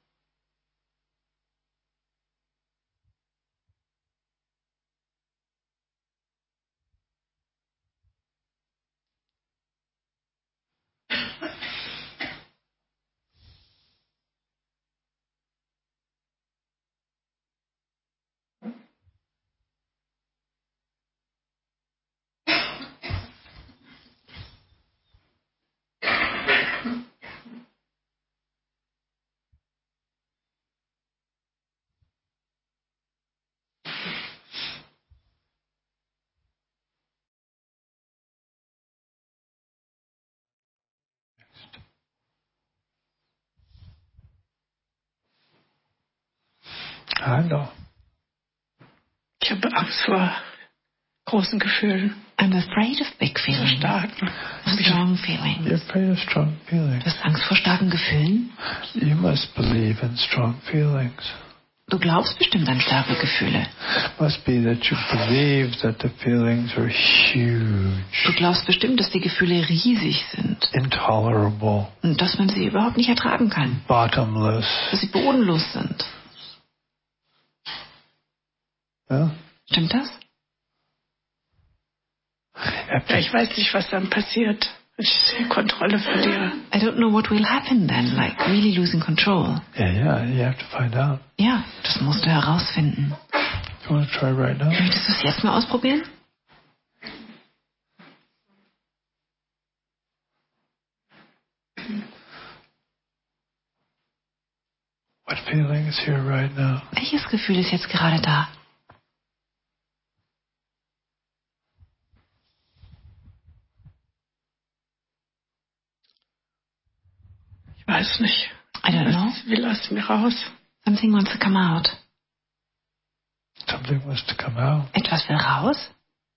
Hallo. Ich habe Angst vor großen Gefühlen, I'm afraid of big so feelings. starken. Strong feelings. You're afraid of strong feelings. Du hast Angst vor starken Gefühlen? You must believe in strong feelings. Du glaubst bestimmt an starke Gefühle. Must be that you believe that the feelings are Du huge, glaubst bestimmt, dass die Gefühle riesig sind intolerable, und dass man sie überhaupt nicht ertragen kann. bottomless. Dass sie bodenlos sind. Yeah? Stimmt das? Ja, ich weiß nicht, was dann passiert, wenn ich die Kontrolle verliere. I don't know what will happen then, like really losing control. Yeah, yeah, you have to find out. Ja, das musst du herausfinden. You want to try right now? Möchtest du es jetzt mal ausprobieren? What feeling is here right now? Welches Gefühl ist jetzt gerade da? Ich weiß nicht. I don't know. Was will aus mir raus? Something wants to come out. Something wants to come out. Etwas will raus?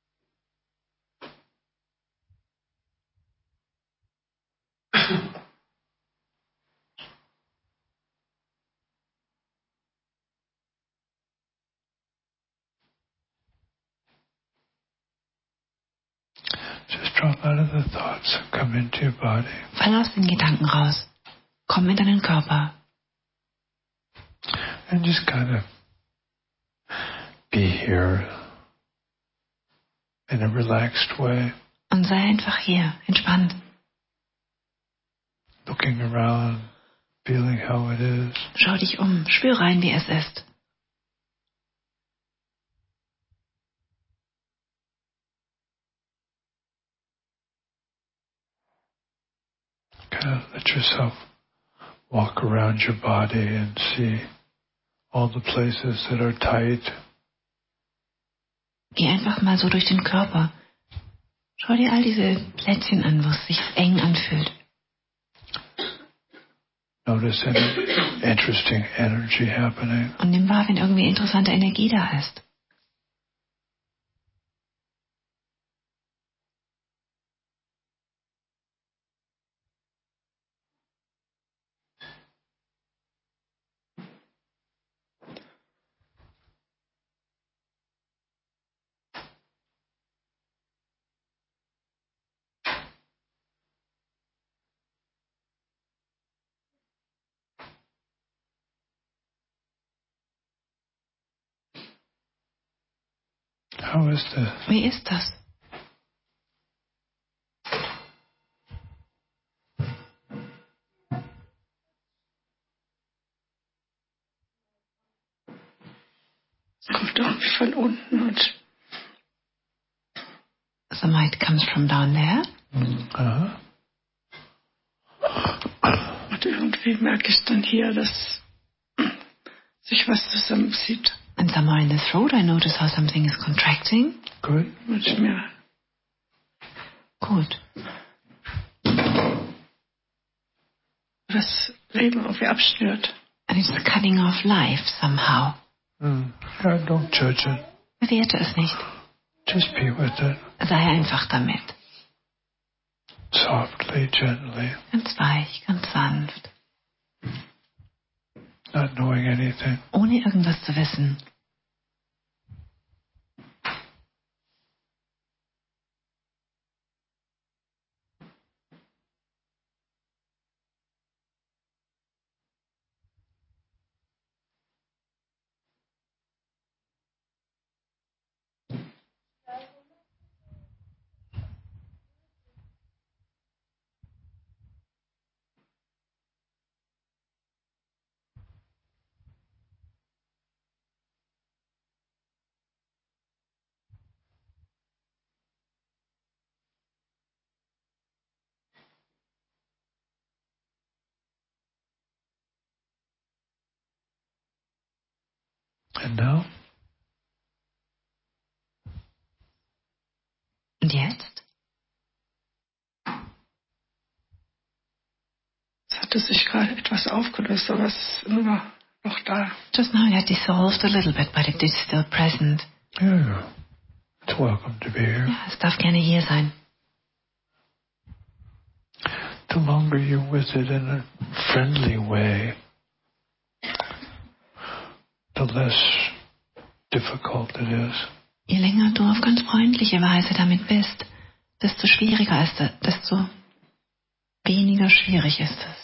Just drop out of the thoughts and come into your body. Fall aus den Gedanken raus. Komm in deinen Körper. And just kind of be here in a relaxed way, Und sei einfach hier, entspannt. looking around, feeling how it is. Schau dich um, spür rein, wie es ist. Kind of let yourself walk around your body and see all the places that are tight. Geh einfach mal so durch den Körper. Schau dir all diese Plätzchen an, wo es sich eng anfühlt. Notice any interesting energy happening. Und nimm wahr, wenn irgendwie interessante Energie da ist. How is this? Wie ist das? Es kommt irgendwie von unten und The light comes from down there. Uh-huh. Und irgendwie merke ich dann hier, dass sich was zusammenzieht. And somewhere in the throat I notice how something is contracting. Good. Und ich mir Gut. das Leben irgendwie abschnürt. And it's cutting off life somehow. Mm. Yeah, don't judge it. Bewerte es nicht. Just be with it. Sei einfach damit. Softly, gently. Ganz weich, ganz sanft. Not knowing anything. Ohne irgendwas zu wissen. And now? Und jetzt? Es hatte sich gerade etwas aufgelöst, aber es ist immer noch da. Just now it had dissolved a little bit, but it is still present. Yeah. It's welcome to be here. Ja, es darf gerne hier sein. The longer you're with it in a friendly way, the less difficult it is. Je länger du auf ganz freundliche Weise damit bist, desto schwieriger ist es, desto weniger schwierig ist es.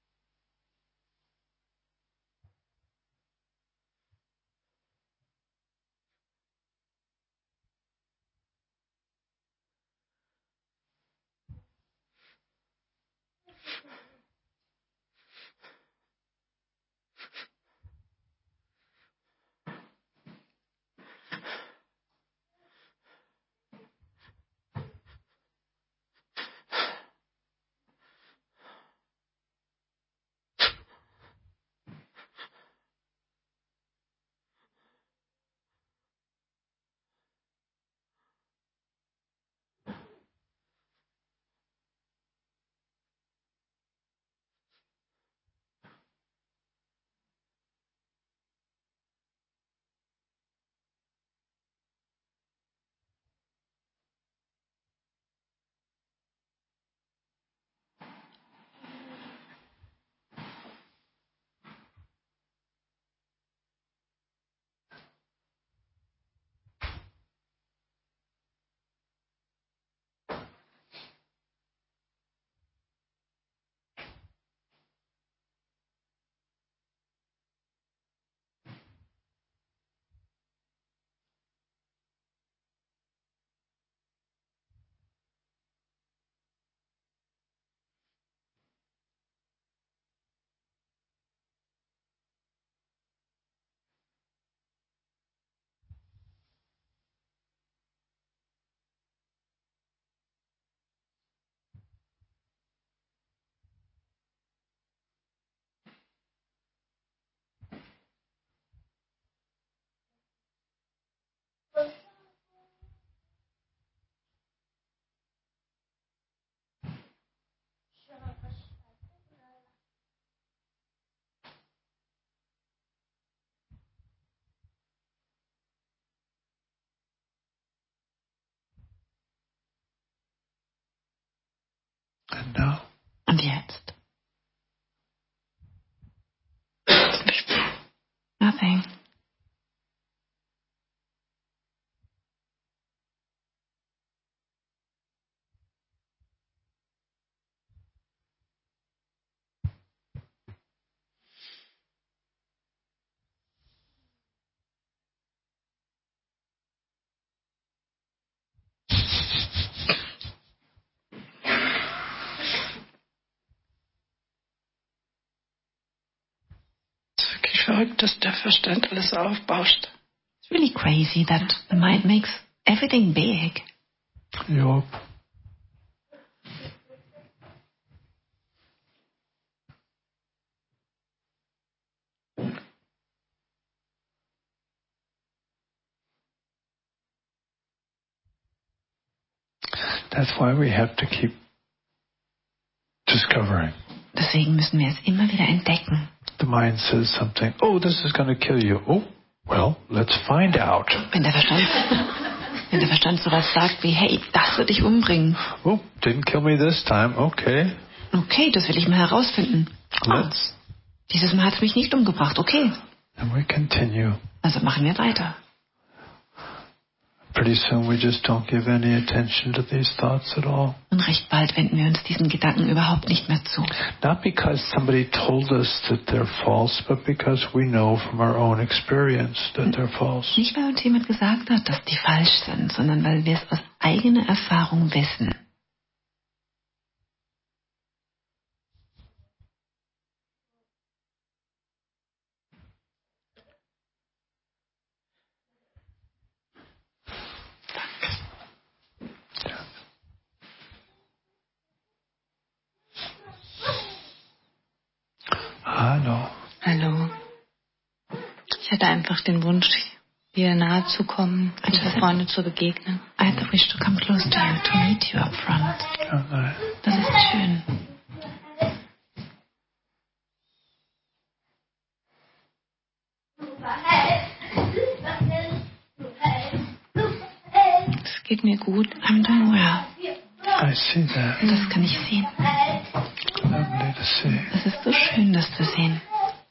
And now? Und jetzt? Nothing. Es ist wirklich verrückt, dass der Verstand alles aufbauscht. It's really crazy that the mind makes everything big. Yup. That's why we have to keep discovering. Deswegen müssen wir es immer wieder entdecken. The mind says something, oh, this is going to kill you. Oh, well, let's find out. Wenn der Verstand, wenn der Verstand sowas sagt wie, hey, das wird dich umbringen. Oh, didn't kill me this time, okay. Okay, das will ich mal herausfinden. Let's. Oh, dieses Mal hat es mich nicht umgebracht, okay. And we continue. Also machen wir weiter. Pretty soon we just don't give any attention to these thoughts at all. Und recht bald wenden wir uns diesen Gedanken überhaupt nicht mehr zu. Not because somebody told us that they're false, but because we know from our own experience that they're false. Nicht, weil uns jemand gesagt hat, dass die falsch sind, sondern weil wir es aus eigener Erfahrung wissen. Hallo. Hallo. Ich hatte einfach den Wunsch, dir nahe zu kommen und hier vorne zu begegnen. I had the wish to come close to you, to meet you up front. Okay. Das ist schön. Es geht mir gut. I'm doing well. I see that. Das kann ich sehen. Lovely to see. Es ist so schön, das zu sehen.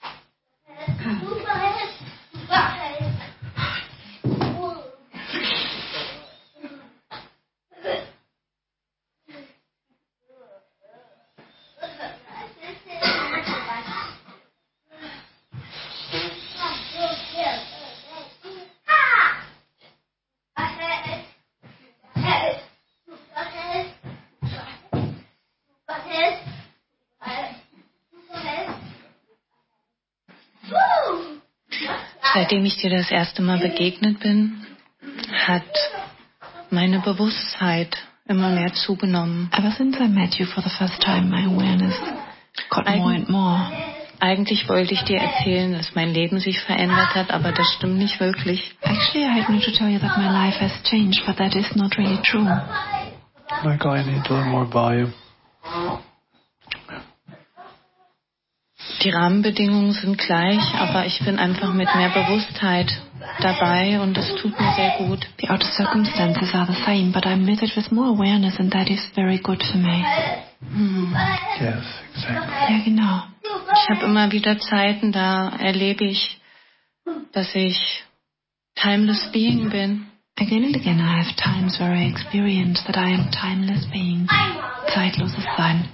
Seitdem ich dir das erste Mal begegnet bin, hat meine Bewusstheit immer mehr zugenommen. Ever since I met you for the first time, my awareness got more and more. Eigentlich wollte ich dir erzählen, dass mein Leben sich verändert hat, aber das stimmt nicht wirklich. Actually, I had me to tell you that my life has changed, but that is not really true. Michael, I need a little more volume. Die Rahmenbedingungen sind gleich, aber ich bin einfach mit mehr Bewusstheit dabei und das tut mir sehr gut. The outer circumstances are the same, but I'm with it with more awareness and that is very good for me. Hm. Yes, exactly. Ja, genau. Ich habe immer wieder Zeiten, da erlebe ich, dass ich timeless being bin. Again and again I have times where I experience that I am timeless being, zeitloses Sein.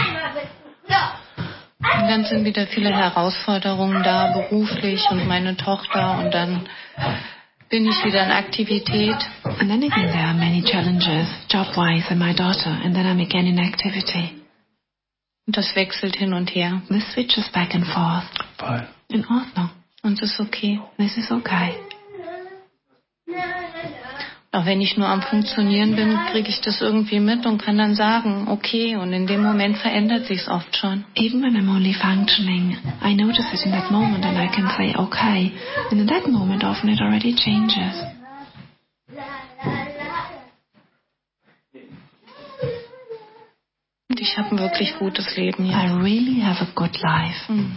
Und dann sind wieder viele Herausforderungen da, beruflich und meine Tochter und dann bin ich wieder in Aktivität. And then again there are many challenges, job-wise and my daughter, and then I'm again in activity. Und das wechselt hin und her. This switches back and forth. Fine. In Ordnung. Und es ist okay. This is okay. Auch wenn ich nur am Funktionieren bin, kriege ich das irgendwie mit und kann dann sagen, okay, und in dem Moment verändert sich es oft schon. Even when I'm only functioning, I notice it in that moment and I can say, okay. And in that moment often it already changes. Und ich habe ein wirklich gutes Leben jetzt. I really have a good life. Hm.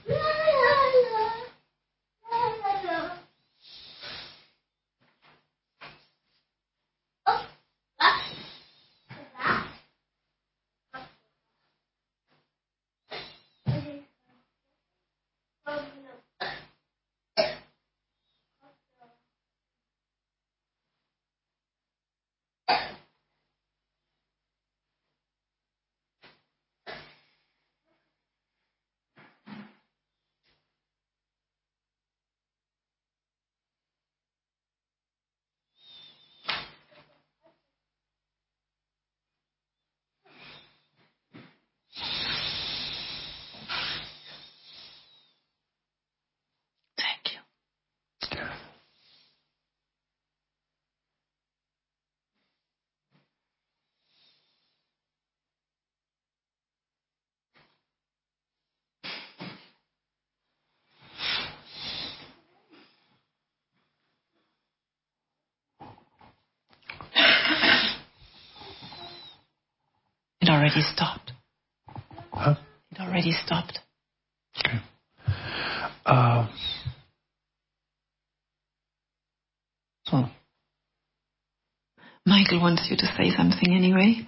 Thank you. It already stopped. Huh? It already stopped. Okay. Uh, hmm. Michael wants you to say something anyway.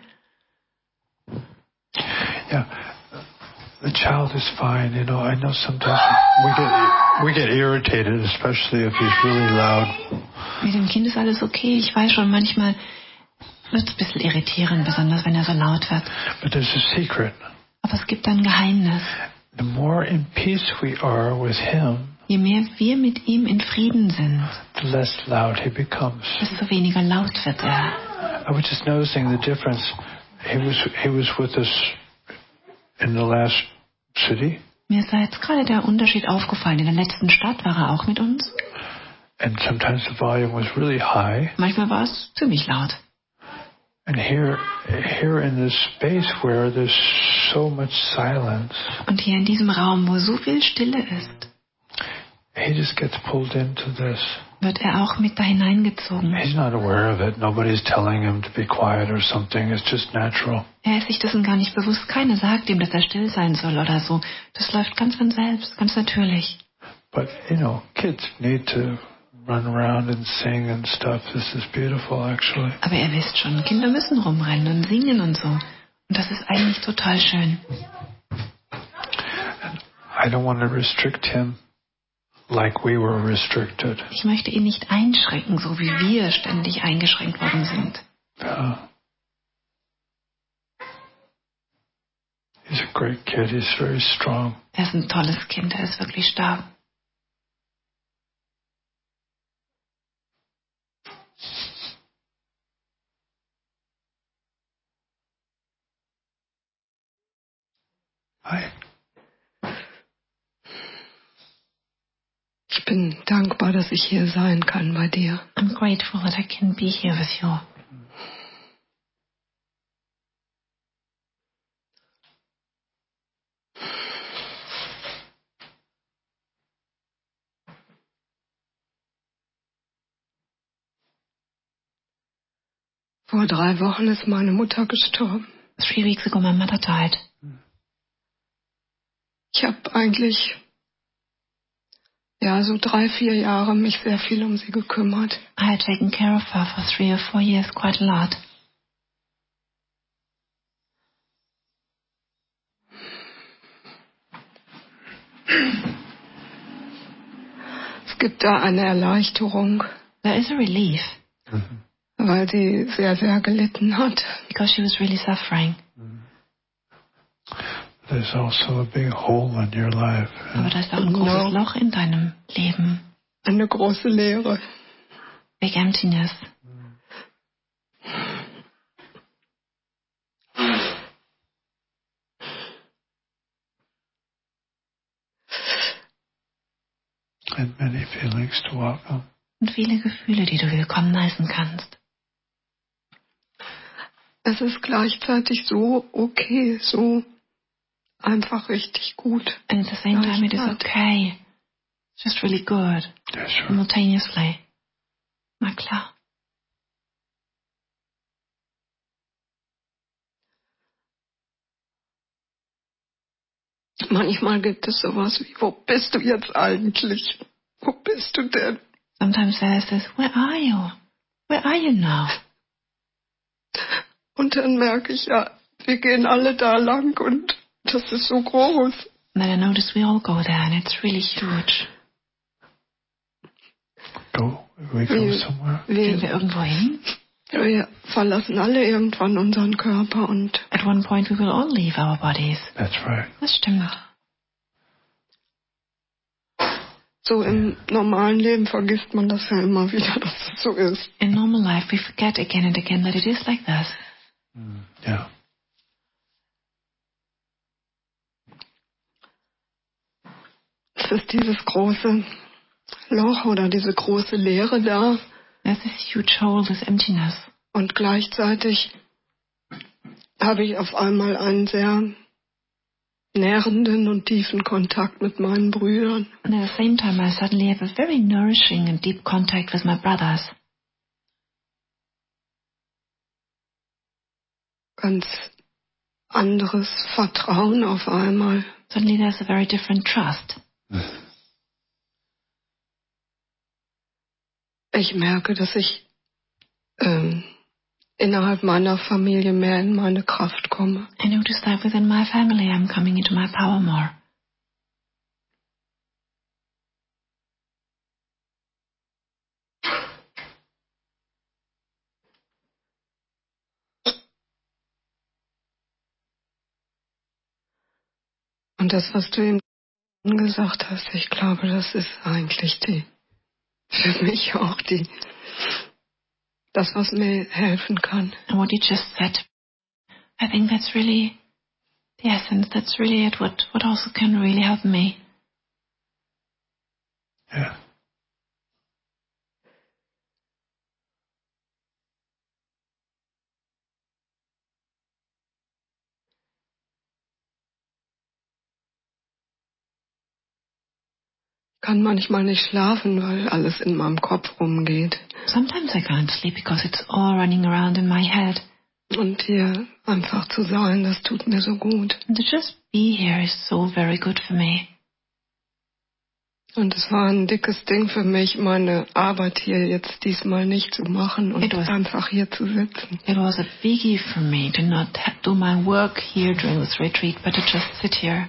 Yeah, the child is fine. You know, I know sometimes we get we get irritated, especially if he's really loud. Mit dem Kind ist alles okay. Ich weiß schon, manchmal wird es ein bisschen irritierend, besonders wenn er so laut wird. But there's a secret. Aber es gibt ein Geheimnis. The more in peace we are with him, Je mehr wir mit ihm in Frieden sind, the less loud he becomes. desto weniger laut wird er. I was just noticing the difference. He was he was with us in the last city. Mir ist da jetzt gerade der Unterschied aufgefallen. In der letzten Stadt war er auch mit uns. And sometimes the volume was really high. Manchmal war es ziemlich laut. And here, here in this space where there's so much silence, Und hier in diesem Raum, wo so viel Stille ist, he just gets pulled into this. wird er auch mit da hineingezogen. He's not aware of it. Nobody's telling him to be quiet or something. It's just natural. Er ist sich dessen gar nicht bewusst. Keiner sagt ihm, dass er still sein soll oder so. Das läuft ganz von selbst, ganz natürlich. But, you know, kids need to run around and sing and stuff. This is beautiful, actually. Aber ihr wisst schon, Kinder müssen rumrennen und singen und so. Und das ist eigentlich total schön. I don't want to restrict him like we were restricted. Ich möchte ihn nicht einschränken, so wie wir ständig eingeschränkt worden sind. Uh, he's a great kid. He's very strong. Er ist ein tolles Kind, er ist wirklich stark. Hi. Ich bin dankbar, dass ich hier sein kann bei dir. I'm grateful that I can be here with you. Vor drei Wochen ist meine Mutter gestorben. Three weeks ago my mother died. Ich habe eigentlich ja so drei, vier Jahre mich sehr viel um sie gekümmert. I had taken care of her for three or four years, quite a lot. Es gibt da eine Erleichterung, There is a relief weil sie sehr, sehr gelitten hat. because she was really suffering. There's also a big hole in your life. Aber da ist auch ein großes No. Loch in deinem Leben. Eine große Leere. Big emptiness. And many feelings to welcome. Und viele Gefühle, die du willkommen heißen kannst. Es ist gleichzeitig so okay, so einfach richtig gut. And at the same time it is okay. It's just really good. Yeah, sure. Simultaneously. Na klar. Manchmal gibt es sowas wie, wo bist du jetzt eigentlich? Wo bist du denn? Sometimes there's this, where are you? Where are you now? Und dann merke ich, ja, wir gehen alle da lang und das ist so groß. And then I notice we all go there and it's really huge. Go. We go Wir, somewhere. Gehen wir wir, irgendwo hin? wir verlassen alle irgendwann unseren Körper und At one point we will all leave our bodies. That's right. Das stimmt. so im normalen Leben vergisst man das ja immer wieder, dass es so ist. In normal life we forget again and again that it is like this. Mm, yeah. Es ist dieses große Loch oder diese große Leere da There's this huge hole, this emptiness. und gleichzeitig habe ich auf einmal einen sehr nährenden und tiefen Kontakt mit meinen Brüdern. And at the same time I suddenly have a very nourishing and deep contact with my brothers. Ganz anderes Vertrauen auf einmal. suddenly there's a very different trust. Ich merke, dass ich ähm, innerhalb meiner Familie mehr in meine Kraft komme. I notice that within my family I'm coming into my power more. Und das, was du eben gesagt hast, ich glaube, das ist eigentlich die, für mich auch die, das, was mir helfen kann. And what you just said, I think that's really the essence. That's really it. What what also can really help me. Yeah. Ich kann manchmal nicht schlafen, weil alles in meinem Kopf rumgeht. Sometimes I can't sleep because it's all running around in my head. Und hier einfach zu sein, das tut mir so gut. And to just be here is so very good for me. Und es war ein dickes Ding für mich, meine Arbeit hier jetzt diesmal nicht zu machen und einfach hier zu sitzen. It was a biggie for me to not do my work here during this retreat, but to just sit here.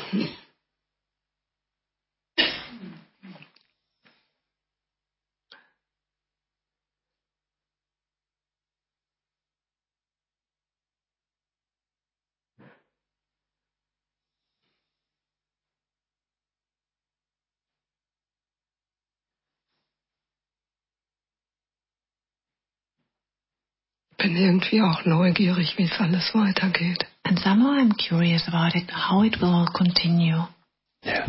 Bin irgendwie auch neugierig, wie es alles weitergeht. And somehow I'm curious about it, how it will all continue. Yeah.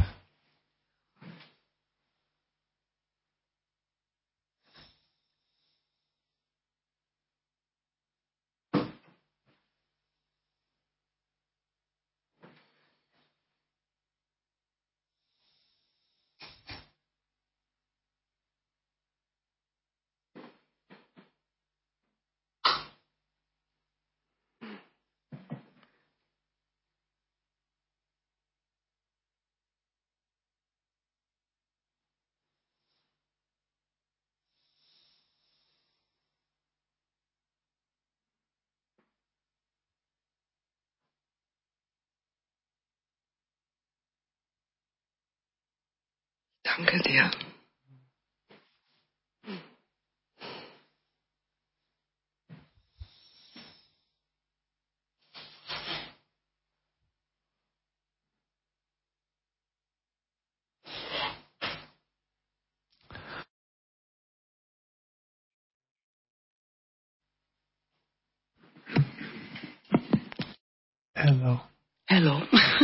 Danke dir. Hello. Hello.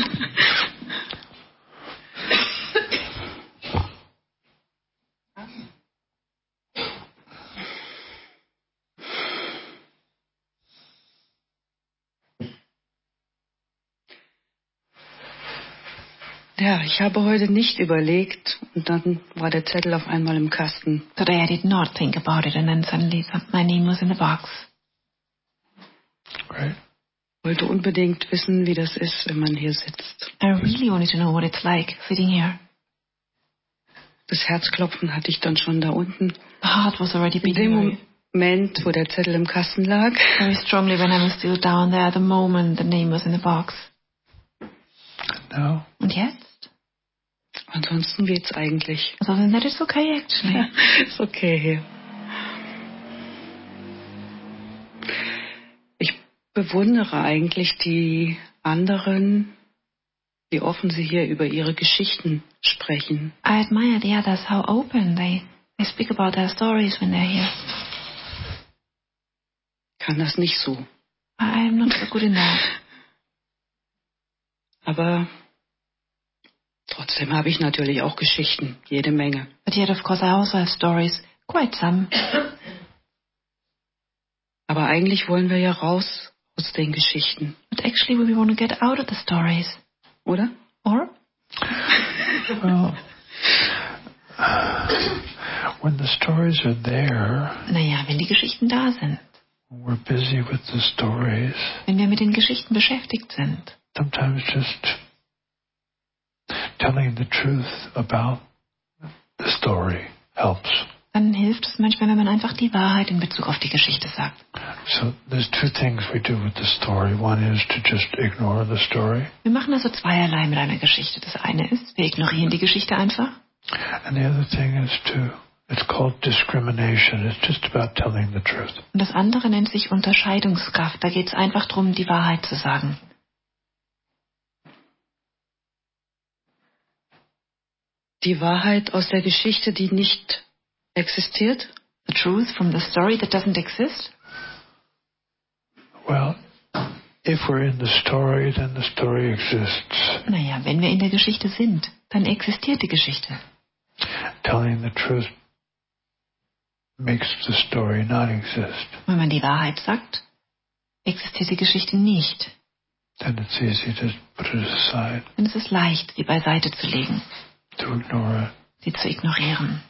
Ja, ich habe heute nicht überlegt und dann war der Zettel auf einmal im Kasten. Today I did not think about it and then suddenly my name was in the box. Great. Wollte unbedingt wissen, wie das ist, wenn man hier sitzt. I really wanted to know what it's like sitting here. Das Herzklopfen hatte ich dann schon da unten. The heart was already In beating dem very, Moment, wo der Zettel im Kasten lag. very strongly when I was still down there. The moment the name was in the box. No. Und jetzt? Ansonsten geht's eigentlich. Other than that, it's okay actually. Ist okay hier. Ich bewundere eigentlich die anderen, wie offen sie hier über ihre Geschichten sprechen. I admire the others, how open they, they speak about their stories when they're here. Kann das nicht so. I am not so good in that. Aber trotzdem habe ich natürlich auch Geschichten, jede Menge. But yet, of course, I also have stories, quite some. Aber eigentlich wollen wir ja raus aus den Geschichten, But actually, we want to get out of the stories. oder? Or? Well, when the stories are there, Naja, wenn die Geschichten da sind, we're busy with the stories. wenn wir mit den Geschichten beschäftigt sind, Sometimes just telling the truth about the story helps. Dann hilft es manchmal, wenn man einfach die Wahrheit in Bezug auf die Geschichte sagt. So there's two things we do with the story. One is to just ignore the story. Wir machen also zweierlei mit einer Geschichte. Das eine ist, wir ignorieren die Geschichte einfach. And the other thing is to, it's called discrimination. It's just about telling the truth. Und das andere nennt sich Unterscheidungskraft. Da geht es einfach darum, die Wahrheit zu sagen. Die Wahrheit aus der Geschichte, die nicht existiert? The truth from the story that doesn't exist? Well, if we're in the story, then the story exists. Naja, wenn wir in der Geschichte sind, dann existiert die Geschichte. Telling the truth makes the story not exist. Wenn man die Wahrheit sagt, existiert die Geschichte nicht. Then it's easy to put it aside, Dann ist es leicht, sie beiseite zu legen, to ignore it. sie zu ignorieren.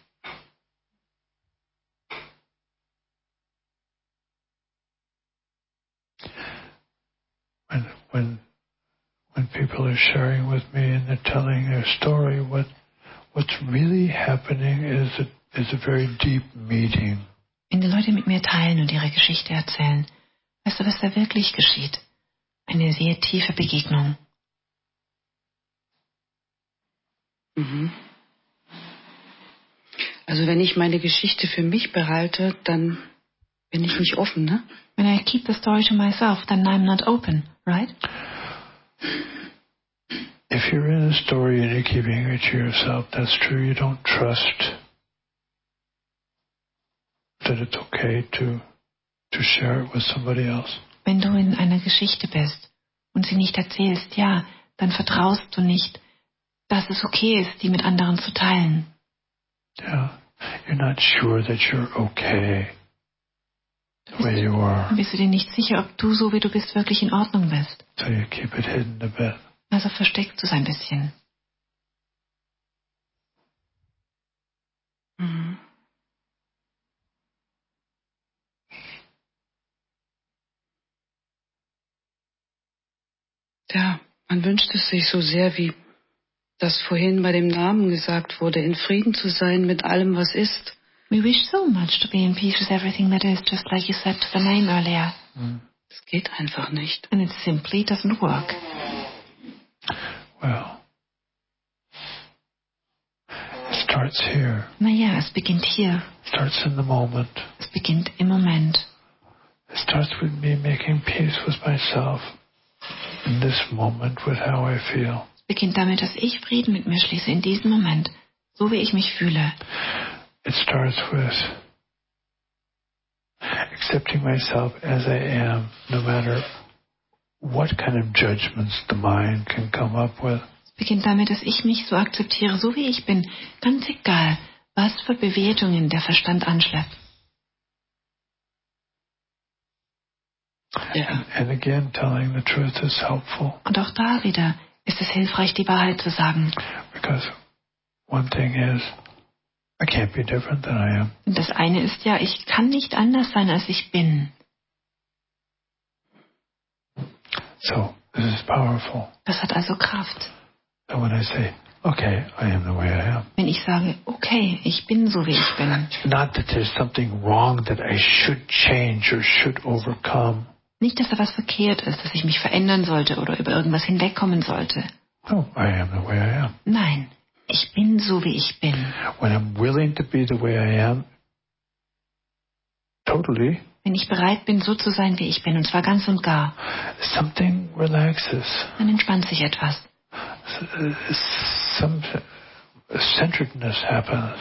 When when when people are sharing with me and they're telling their story, what what's really happening is a, is a very deep meeting. Wenn die Leute mit mir teilen und ihre Geschichte erzählen, weißt du, was da wirklich geschieht? Eine sehr tiefe Begegnung. Mhm. Also wenn ich meine Geschichte für mich behalte, dann bin ich nicht offen, ne? When I keep the story to myself, then I'm not open, right? If you're in a story and you're keeping it to yourself, that's true. You don't trust that it's okay to to share it with somebody else. Wenn du in einer Geschichte bist und sie nicht erzählst, ja, dann vertraust du nicht, dass es okay ist, die mit anderen zu teilen. Yeah, you're not sure that you're okay the way you are. Dann bist du dir nicht sicher, ob du, so wie du bist, wirklich in Ordnung bist. So you keep it hidden a bit. Also versteckst du es ein bisschen. Mhm. Ja, man wünscht es sich so sehr, wie das vorhin bei dem Namen gesagt wurde, in Frieden zu sein mit allem, was ist. We wish so much to be in peace with everything that is, just like you said to the name earlier. Es geht einfach nicht. And it simply doesn't work. Well, it starts here. Naja, es beginnt hier. It starts in the moment. Es beginnt im Moment. It starts with me making peace with myself in this moment with how I feel. Es beginnt damit, dass ich Frieden mit mir schließe in diesem Moment, so wie ich mich fühle. It starts with accepting myself as I am, no matter what kind of judgments the mind can come up with. Es beginnt damit, dass ich mich so akzeptiere, so wie ich bin, ganz egal, was für Bewertungen der Verstand anschleppt. Ja. And again, telling the truth is helpful Und auch da wieder ist es hilfreich, die Wahrheit zu sagen. because one thing is, I can't be different than I am. Und das eine ist ja, ich kann nicht anders sein, als ich bin. So this is powerful. Das hat also Kraft. And when I say, okay, I am the way I am, Wenn ich sage, okay, ich bin so, wie ich bin. not that there's something wrong that I should change or should overcome. Nicht, dass da was verkehrt ist, dass ich mich verändern sollte oder über irgendwas hinwegkommen sollte. No, I am the way I am. Nein, ich bin so, wie ich bin. When I'm willing to be the way I am, totally, Wenn ich bereit bin, so zu sein, wie ich bin, und zwar ganz und gar, something relaxes. dann entspannt sich etwas. Some centeredness happens.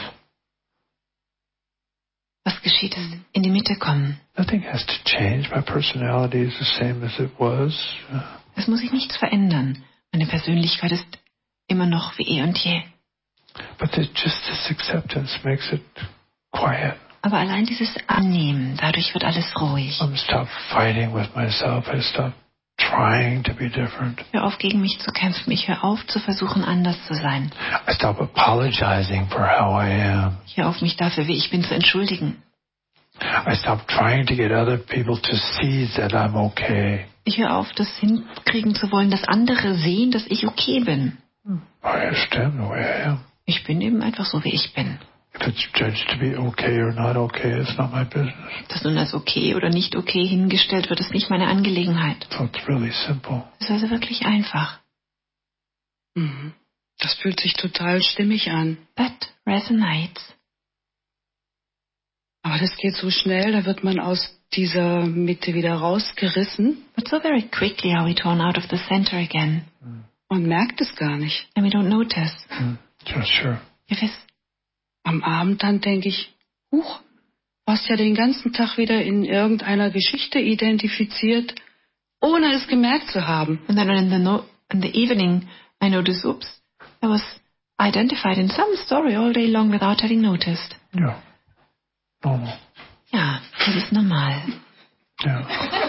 Was geschieht es? In die Mitte kommen. Nothing has to change. My personality is the same as it was. Es muss sich nichts verändern. Meine Persönlichkeit ist immer noch wie eh und je. But there's just this acceptance makes it quiet. Aber allein dieses Annehmen, dadurch wird alles ruhig. I stop fighting with myself. I stop trying to be different. Ich höre auf, gegen mich zu kämpfen. Ich höre auf, zu versuchen, anders zu sein. I stop apologizing for how I am. Ich höre auf, mich dafür, wie ich bin, zu entschuldigen. I stop trying to get other people to see that I'm okay. Ich höre auf, das hinkriegen zu wollen, dass andere sehen, dass ich okay bin. I understand the way I am. Ich bin eben einfach so, wie ich bin. If it's judged to be okay or not okay, it's not my business. Dass nun als okay oder nicht okay hingestellt wird, ist nicht meine Angelegenheit. So it's really simple. Das ist also wirklich einfach. Mhm. Das fühlt sich total stimmig an. That resonates. Aber das geht so schnell, da wird man aus dieser Mitte wieder rausgerissen. But so very quickly are we torn out of the center again. Man merkt es gar nicht. And we don't notice. Mm. Sure, sure. Gewiss. Am Abend dann denke ich, huch, warst ja den ganzen Tag wieder in irgendeiner Geschichte identifiziert, ohne es gemerkt zu haben. And then in the, no- in the evening, I noticed, oops, I was identified in some story all day long without having noticed. Yeah. Normal. Ja, das ist normal. Yeah.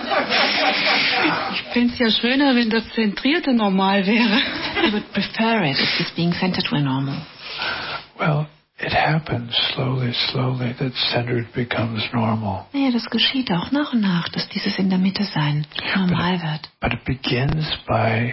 Ich fände es ja schöner, wenn das Zentrierte normal wäre. I would prefer it if this being centered were normal. Well, it happens slowly, slowly that centered becomes normal. Naja, das geschieht auch nach und nach, dass dieses in der Mitte sein normal wird. But it begins by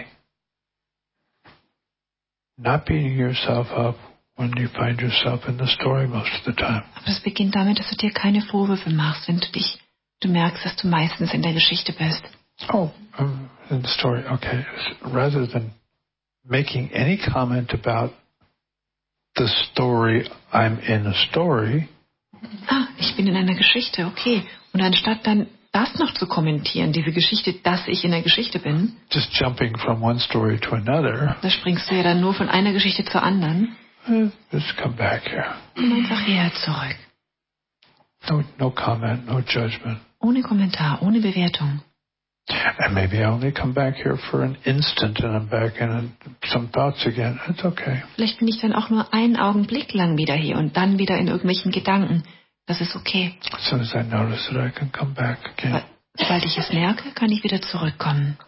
not beating yourself up when you find yourself in the story most of the time. Aber es beginnt damit, dass du dir keine Vorwürfe machst, wenn du dich, du merkst, dass du meistens in der Geschichte bist. Oh, um, in the story, okay. Rather than making any comment about the story, I'm in a story. Ah, ich bin in einer Geschichte, okay. Und anstatt dann das noch zu kommentieren, diese Geschichte, dass ich in der Geschichte bin, Just jumping from one story to another. da springst du ja dann nur von einer Geschichte zur anderen. eh, Just come back here. Komm einfach hierher zurück. No, no comment, no judgment. Ohne Kommentar, ohne Bewertung. And maybe I only come back here for an instant and I'm back in some thoughts again. It's okay. Vielleicht bin ich dann auch nur einen Augenblick lang wieder hier und dann wieder in irgendwelchen Gedanken. Das ist okay. As soon as I notice that I can come back again. Weil, sobald ich es merke, kann ich wieder zurückkommen.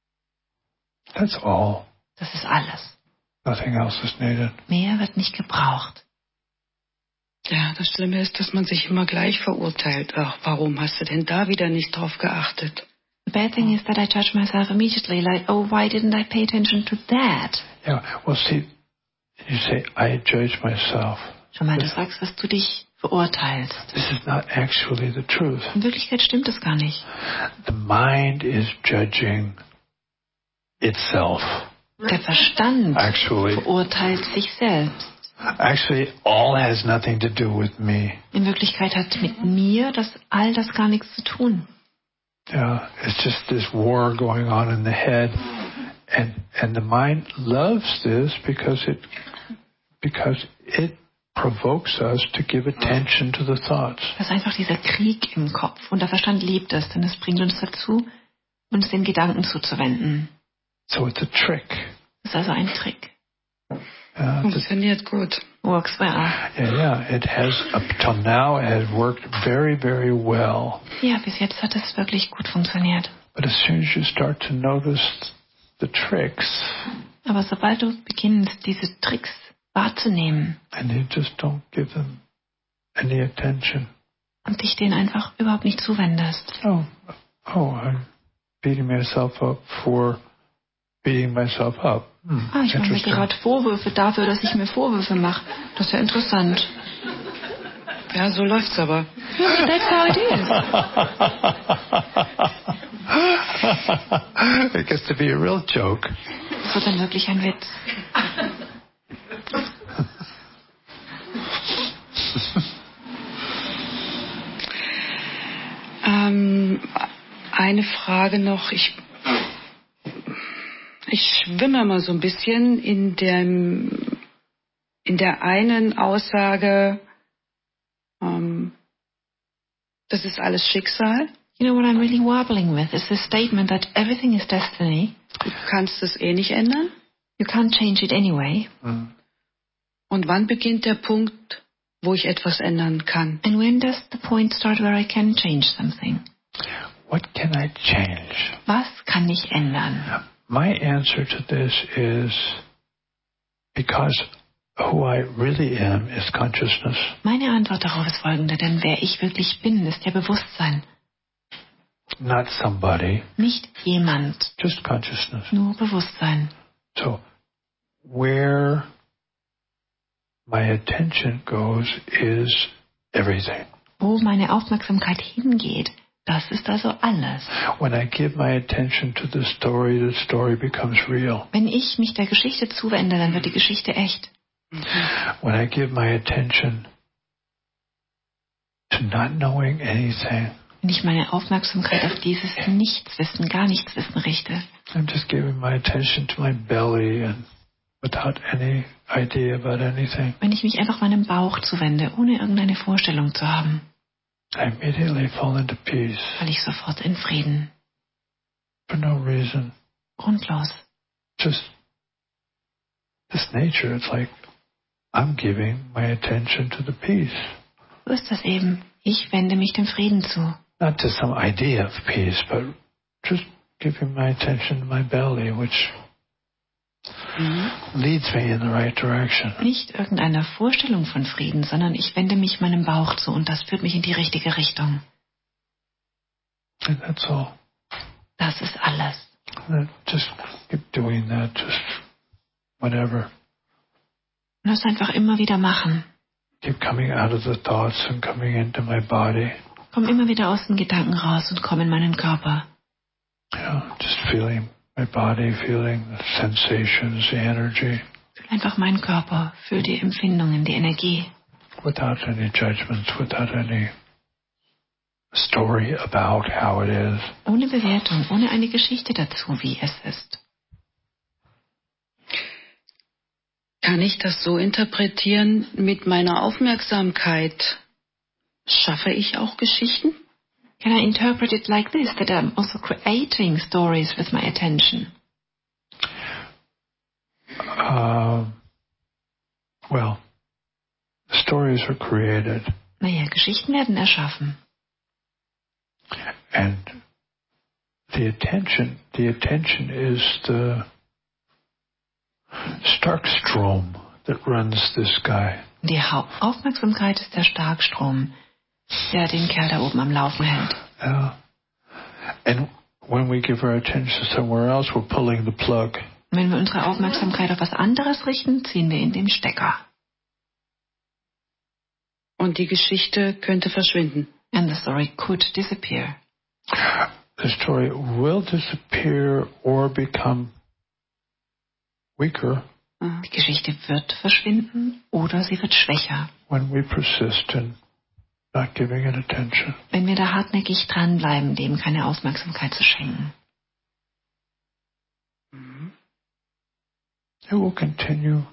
That's all. Das ist alles. Nothing else is needed. Mehr wird nicht gebraucht. Ja, das Schlimme ist, dass man sich immer gleich verurteilt. Ach, warum hast du denn da wieder nicht drauf geachtet? The bad thing is that I judge myself immediately, like, oh, why didn't I pay attention to that? Yeah, well, see, you say, I judge myself. Schon mal, du sagst, dass du dich verurteilst. This is not actually the truth. In Wirklichkeit stimmt es gar nicht. The mind is judging itself. Der Verstand Actually, verurteilt sich selbst. actually, all has nothing to do with me. In Wirklichkeit hat mit mir das all das gar nichts zu tun. Yeah, it's just this war going on in the head, and and the mind loves this because it because it provokes us to give attention to the thoughts. Das ist einfach dieser Krieg im Kopf. Und der Verstand liebt es, denn es bringt uns dazu, uns den Gedanken zuzuwenden. So it's a trick. Das ist also ein Trick. Uh, the- Funktioniert gut. Works well. yeah, yeah, it has up till now it has worked very, very well. Ja, bis jetzt hat es wirklich gut funktioniert. But as soon as you start to notice the tricks, Aber sobald du beginnst, diese Tricks wahrzunehmen and you just don't give them any attention. und dich denen einfach überhaupt nicht zuwendest. Oh, oh, I'm beating myself up for beating myself up. Hmm, Ah, ich mache mir interesting. gerade Vorwürfe dafür, dass ich mir Vorwürfe mache. Das ist ja interessant. Ja, so läuft's aber. That's how it is. It gets to be a real joke. Das wird dann wirklich ein Witz. Ähm, eine Frage noch. Ich, ich schwimme mal so ein bisschen in dem, in der einen Aussage, ähm, das ist alles Schicksal. You know what I'm really wobbling with is the statement that everything is destiny. Du kannst es eh nicht ändern. You can't change it anyway. Mm. Und wann beginnt der Punkt, wo ich etwas ändern kann? And when does the point start where I can change something? What can I change? Was kann ich ändern? My answer to this is because who I really am is consciousness. Meine Antwort darauf ist folgende, denn wer ich wirklich bin, ist ja Bewusstsein. Not somebody, Nicht jemand, just consciousness. nur Bewusstsein. So where my attention goes is everything. Wo meine Aufmerksamkeit hingeht, das ist also alles. When I give my attention to the story, the story becomes real. Wenn ich mich der Geschichte zuwende, dann wird die Geschichte echt. When I give my attention to not knowing anything, Wenn ich meine Aufmerksamkeit auf dieses Nichtswissen, gar Nichtswissen richte, I'm just giving my attention to my belly and without any idea about anything. wenn ich mich einfach meinem Bauch zuwende, ohne irgendeine Vorstellung zu haben, I immediately fall into peace falle ich sofort in Frieden. for no reason. Grundlos. Just this nature. It's like I'm giving my attention to the peace, So ist das eben. Ich wende mich dem Frieden zu. not to some idea of peace, but just giving my attention to my belly, which leads me in the right direction. Nicht irgendeiner Vorstellung von Frieden, sondern ich wende mich meinem Bauch zu und das führt mich in die richtige Richtung. And that's all. Das ist alles. And just keep doing that, just whenever. Und das einfach immer wieder machen. Keep coming out of the thoughts and coming into my body. Komm immer wieder aus den Gedanken raus und komm in meinen Körper. Yeah, just feeling my body, feeling the sensations, the energy, Fühl einfach meinen Körper, fühl die Empfindungen, die Energie. without any judgments, without any story about how it is. Ohne Bewertung, ohne eine Geschichte dazu, wie es ist. Kann ich das so interpretieren, mit meiner Aufmerksamkeit schaffe ich auch Geschichten? Can I interpret it like this, that I'm also creating stories with my attention? Um, well, stories are created, Naja, Geschichten werden erschaffen. and the attention, the attention is the Starkstrom that runs this guy. Die Hau- Aufmerksamkeit ist der Starkstrom, der den Kerl da oben am Laufen hält. Yeah. And when we give our attention somewhere else, we're pulling the plug. Und wenn wir unsere Aufmerksamkeit auf was anderes richten, ziehen wir in den Stecker. Und die Geschichte könnte verschwinden. And the story could disappear. The story will disappear or become weaker Die Geschichte wird verschwinden oder sie wird schwächer, when we persist in not giving it attention. wenn wir da hartnäckig dranbleiben, dem keine Aufmerksamkeit zu schenken. It will continue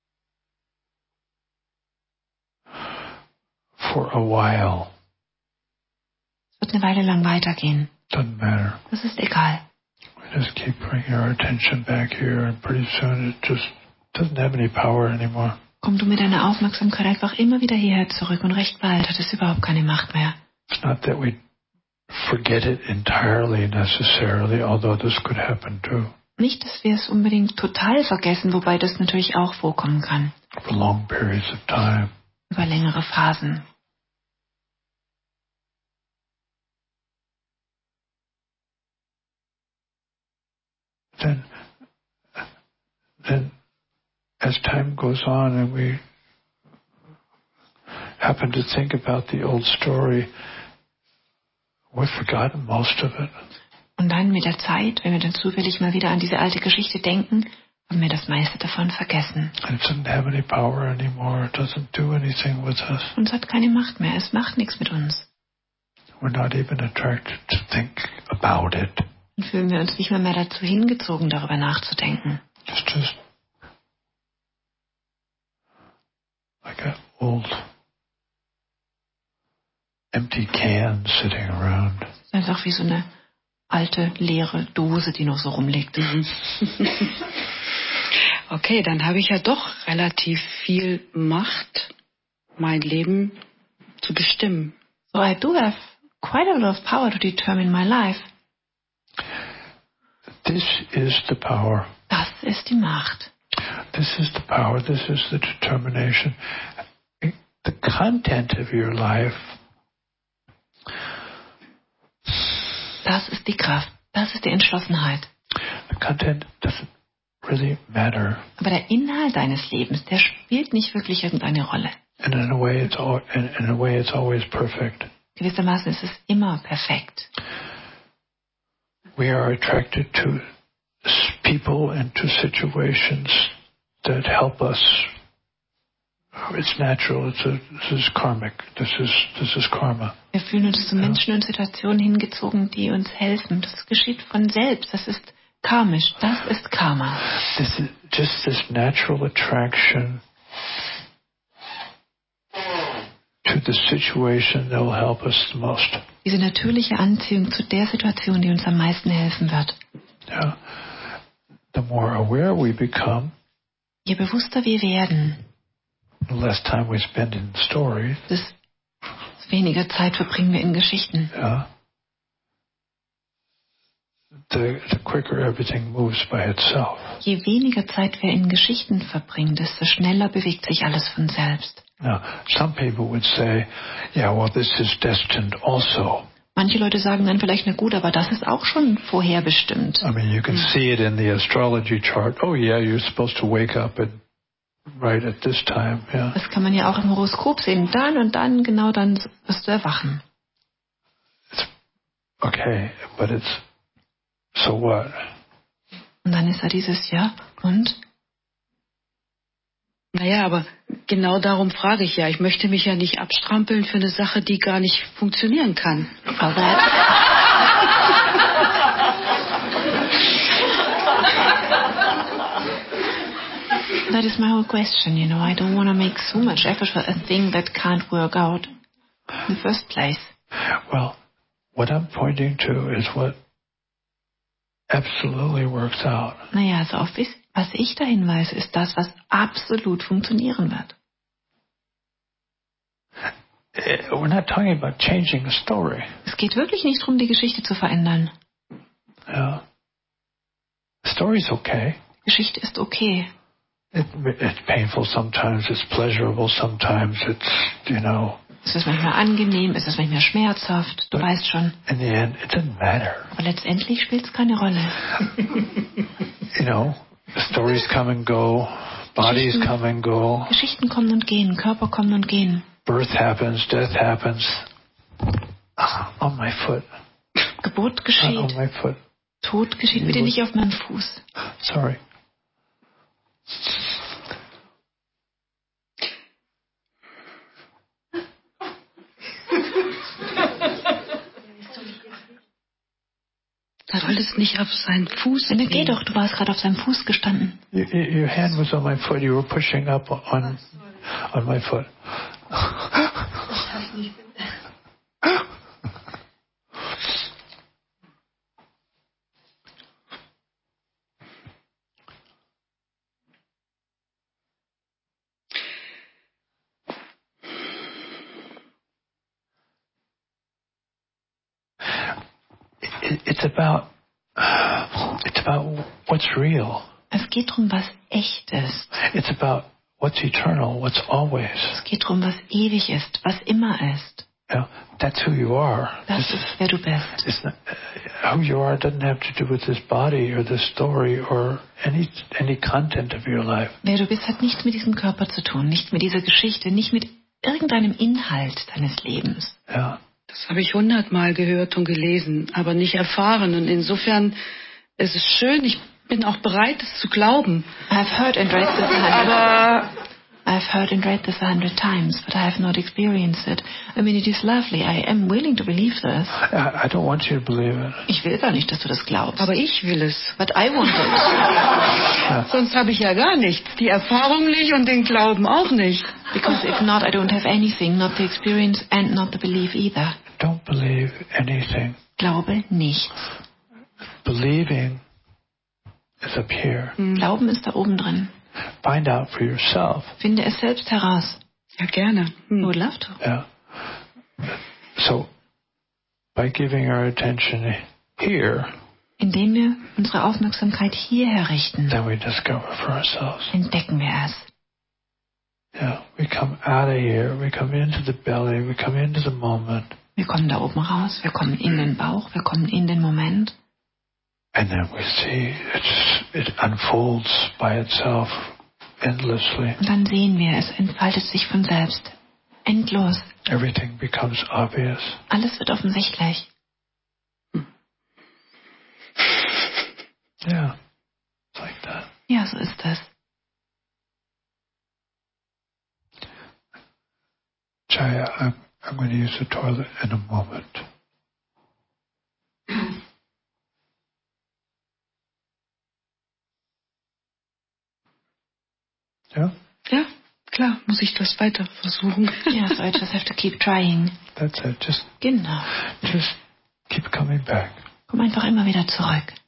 for a while. Es wird eine Weile lang weitergehen. Doesn't matter. Das ist egal. We just keep bringing our attention back here, and pretty soon it just doesn't have any power anymore. Komm du mit deiner Aufmerksamkeit einfach immer wieder hierher zurück und recht bald hat es überhaupt keine Macht mehr. It's not that we forget it entirely necessarily, although this could happen too. Nicht, dass wir es unbedingt total vergessen, wobei das natürlich auch vorkommen kann. For long periods of time. Über längere Phasen. Then, then as time goes on and we happen to think about the old story, we've forgotten most of it. Und dann mit der Zeit, wenn wir dann zufällig mal wieder an diese alte Geschichte denken, haben wir das meiste davon vergessen. And it doesn't have any power anymore. It doesn't do anything with us. Und es hat keine Macht mehr. Es macht nichts mit uns. We're not even attracted to think about it. Dann fühlen wir uns nicht mehr, mehr dazu hingezogen, darüber nachzudenken. It's just like an old empty can sitting around. Es ist einfach wie so eine alte, leere Dose, die noch so rumliegt. Okay, dann habe ich ja doch relativ viel Macht, mein Leben zu bestimmen. So I do have quite a lot of power to determine my life. This is the power. Das ist die Macht. This is the power. This is the determination. The content of your life. Das ist die Kraft. Das ist die Entschlossenheit. The content doesn't really matter. Aber der Inhalt deines Lebens, der spielt nicht wirklich irgendeine Rolle. And in a way, it's all, in, in a way, it's always perfect. Gewissermaßen ist es immer perfekt. We are attracted to people and to situations that help us. It's natural. It's a, this is karmic. This is this is karma. Wir fühlen uns zu Menschen und Situationen hingezogen, die uns helfen. Das geschieht von selbst. Das ist karmisch. Das ist Karma. This is just this natural attraction to the situation that will help us the most. Diese natürliche Anziehung zu der Situation, die uns am meisten helfen wird. Yeah. The more aware we become, Je bewusster wir werden, the less time we spend in stories. desto weniger Zeit verbringen wir in Geschichten. Yeah. The, the quicker everything moves by itself. Je weniger Zeit wir in Geschichten verbringen, desto schneller bewegt sich alles von selbst. Now, some people would say, yeah, well, this is destined also. Manche Leute sagen dann vielleicht, na gut, aber das ist auch schon vorherbestimmt. I mean, you can see it in the astrology chart. Oh, yeah, you're supposed to wake up at right at this time. Yeah. Das kann man ja auch im Horoskop sehen. Dann und dann, genau dann wirst du erwachen. It's okay, but it's so what? Und dann ist da dieses Ja und? Naja, aber genau darum frage ich ja. Ich möchte mich ja nicht abstrampeln für eine Sache, die gar nicht funktionieren kann. Well, that, that is my whole question, you know. I don't want to make so much effort for a thing that can't work out in the first place. Well, what I'm pointing to is what absolutely works out. Naja, also auf was, was ich da hinweise, ist das, was absolut funktionieren wird. We're not talking about changing a story. Es geht wirklich nicht darum, die Geschichte zu verändern. Yeah. The story's okay. Geschichte ist okay. It, it's painful sometimes. It's pleasurable sometimes. It's, you know. Es ist manchmal angenehm, es ist manchmal schmerzhaft. Du weißt schon. In the end, it doesn't matter. Aber letztendlich spielt es keine Rolle. You know, the stories come and go. Bodies Geschichten, come and go. Geschichten kommen und gehen, Körper kommen und gehen. Birth happens, death happens. On my foot. Geburt On geschieht, my foot. Tod geschieht, bitte nicht auf meinem Fuß. Sorry. Da soll es nicht auf seinen Fuß Na, geh gehen. doch, du warst gerade auf seinem Fuß gestanden. Your, your hand was on my foot. You were pushing up on on my foot. It, it's about it's about what's real. Es geht darum, was echt ist. It's about what's eternal, what's always. Es geht darum, was ewig ist, was immer ist. You know, that's who you are. Das This ist, wer du bist. It's not, uh, who you are doesn't have to do with this body or this story or any any content of your life. Wer du bist, hat nichts mit diesem Körper zu tun, nicht mit dieser Geschichte, nicht mit irgendeinem Inhalt deines Lebens. Yeah. Das habe ich hundertmal gehört und gelesen, aber nicht erfahren. Und insofern ist es schön, ich bin auch bereit, es zu glauben. I've heard and read this a hundred, Aber I've heard and read this a hundred times, but I have not experienced it. I mean, it is lovely. I am willing to believe this. I, I don't want you to believe it. Ich will gar nicht, dass du das glaubst. aber ich will es. But I want it. Sonst habe ich ja gar nichts. Die Erfahrung nicht und den Glauben auch nicht. Because if not, I don't have anything, not the experience and not the belief either. Don't believe anything. Glaube nichts. Believing is up here. Glauben ist da oben drin. Find out for yourself. Finde es selbst heraus. Ja, gerne. Hm. Would love to. Yeah. So, by giving our attention here, Indem wir unsere Aufmerksamkeit hierher richten, then we discover for ourselves. entdecken wir es. Yeah, we come out of here, we come into the belly, we come into the moment, Wir kommen da oben raus, wir kommen in den Bauch, wir kommen in den Moment And then we see it's, it unfolds by itself endlessly. Und dann sehen wir, es entfaltet sich von selbst. Endlos. Everything becomes obvious. Alles wird offensichtlich. Yeah, it's like that. Ja, so ist das. Jaya, I'm, I'm going to use the toilet in a moment. Yeah? Ja, klar, muss ich das weiter versuchen. Ja, so I just have to keep trying. That's it. Just, Genau. just keep coming back. Komm einfach immer wieder zurück.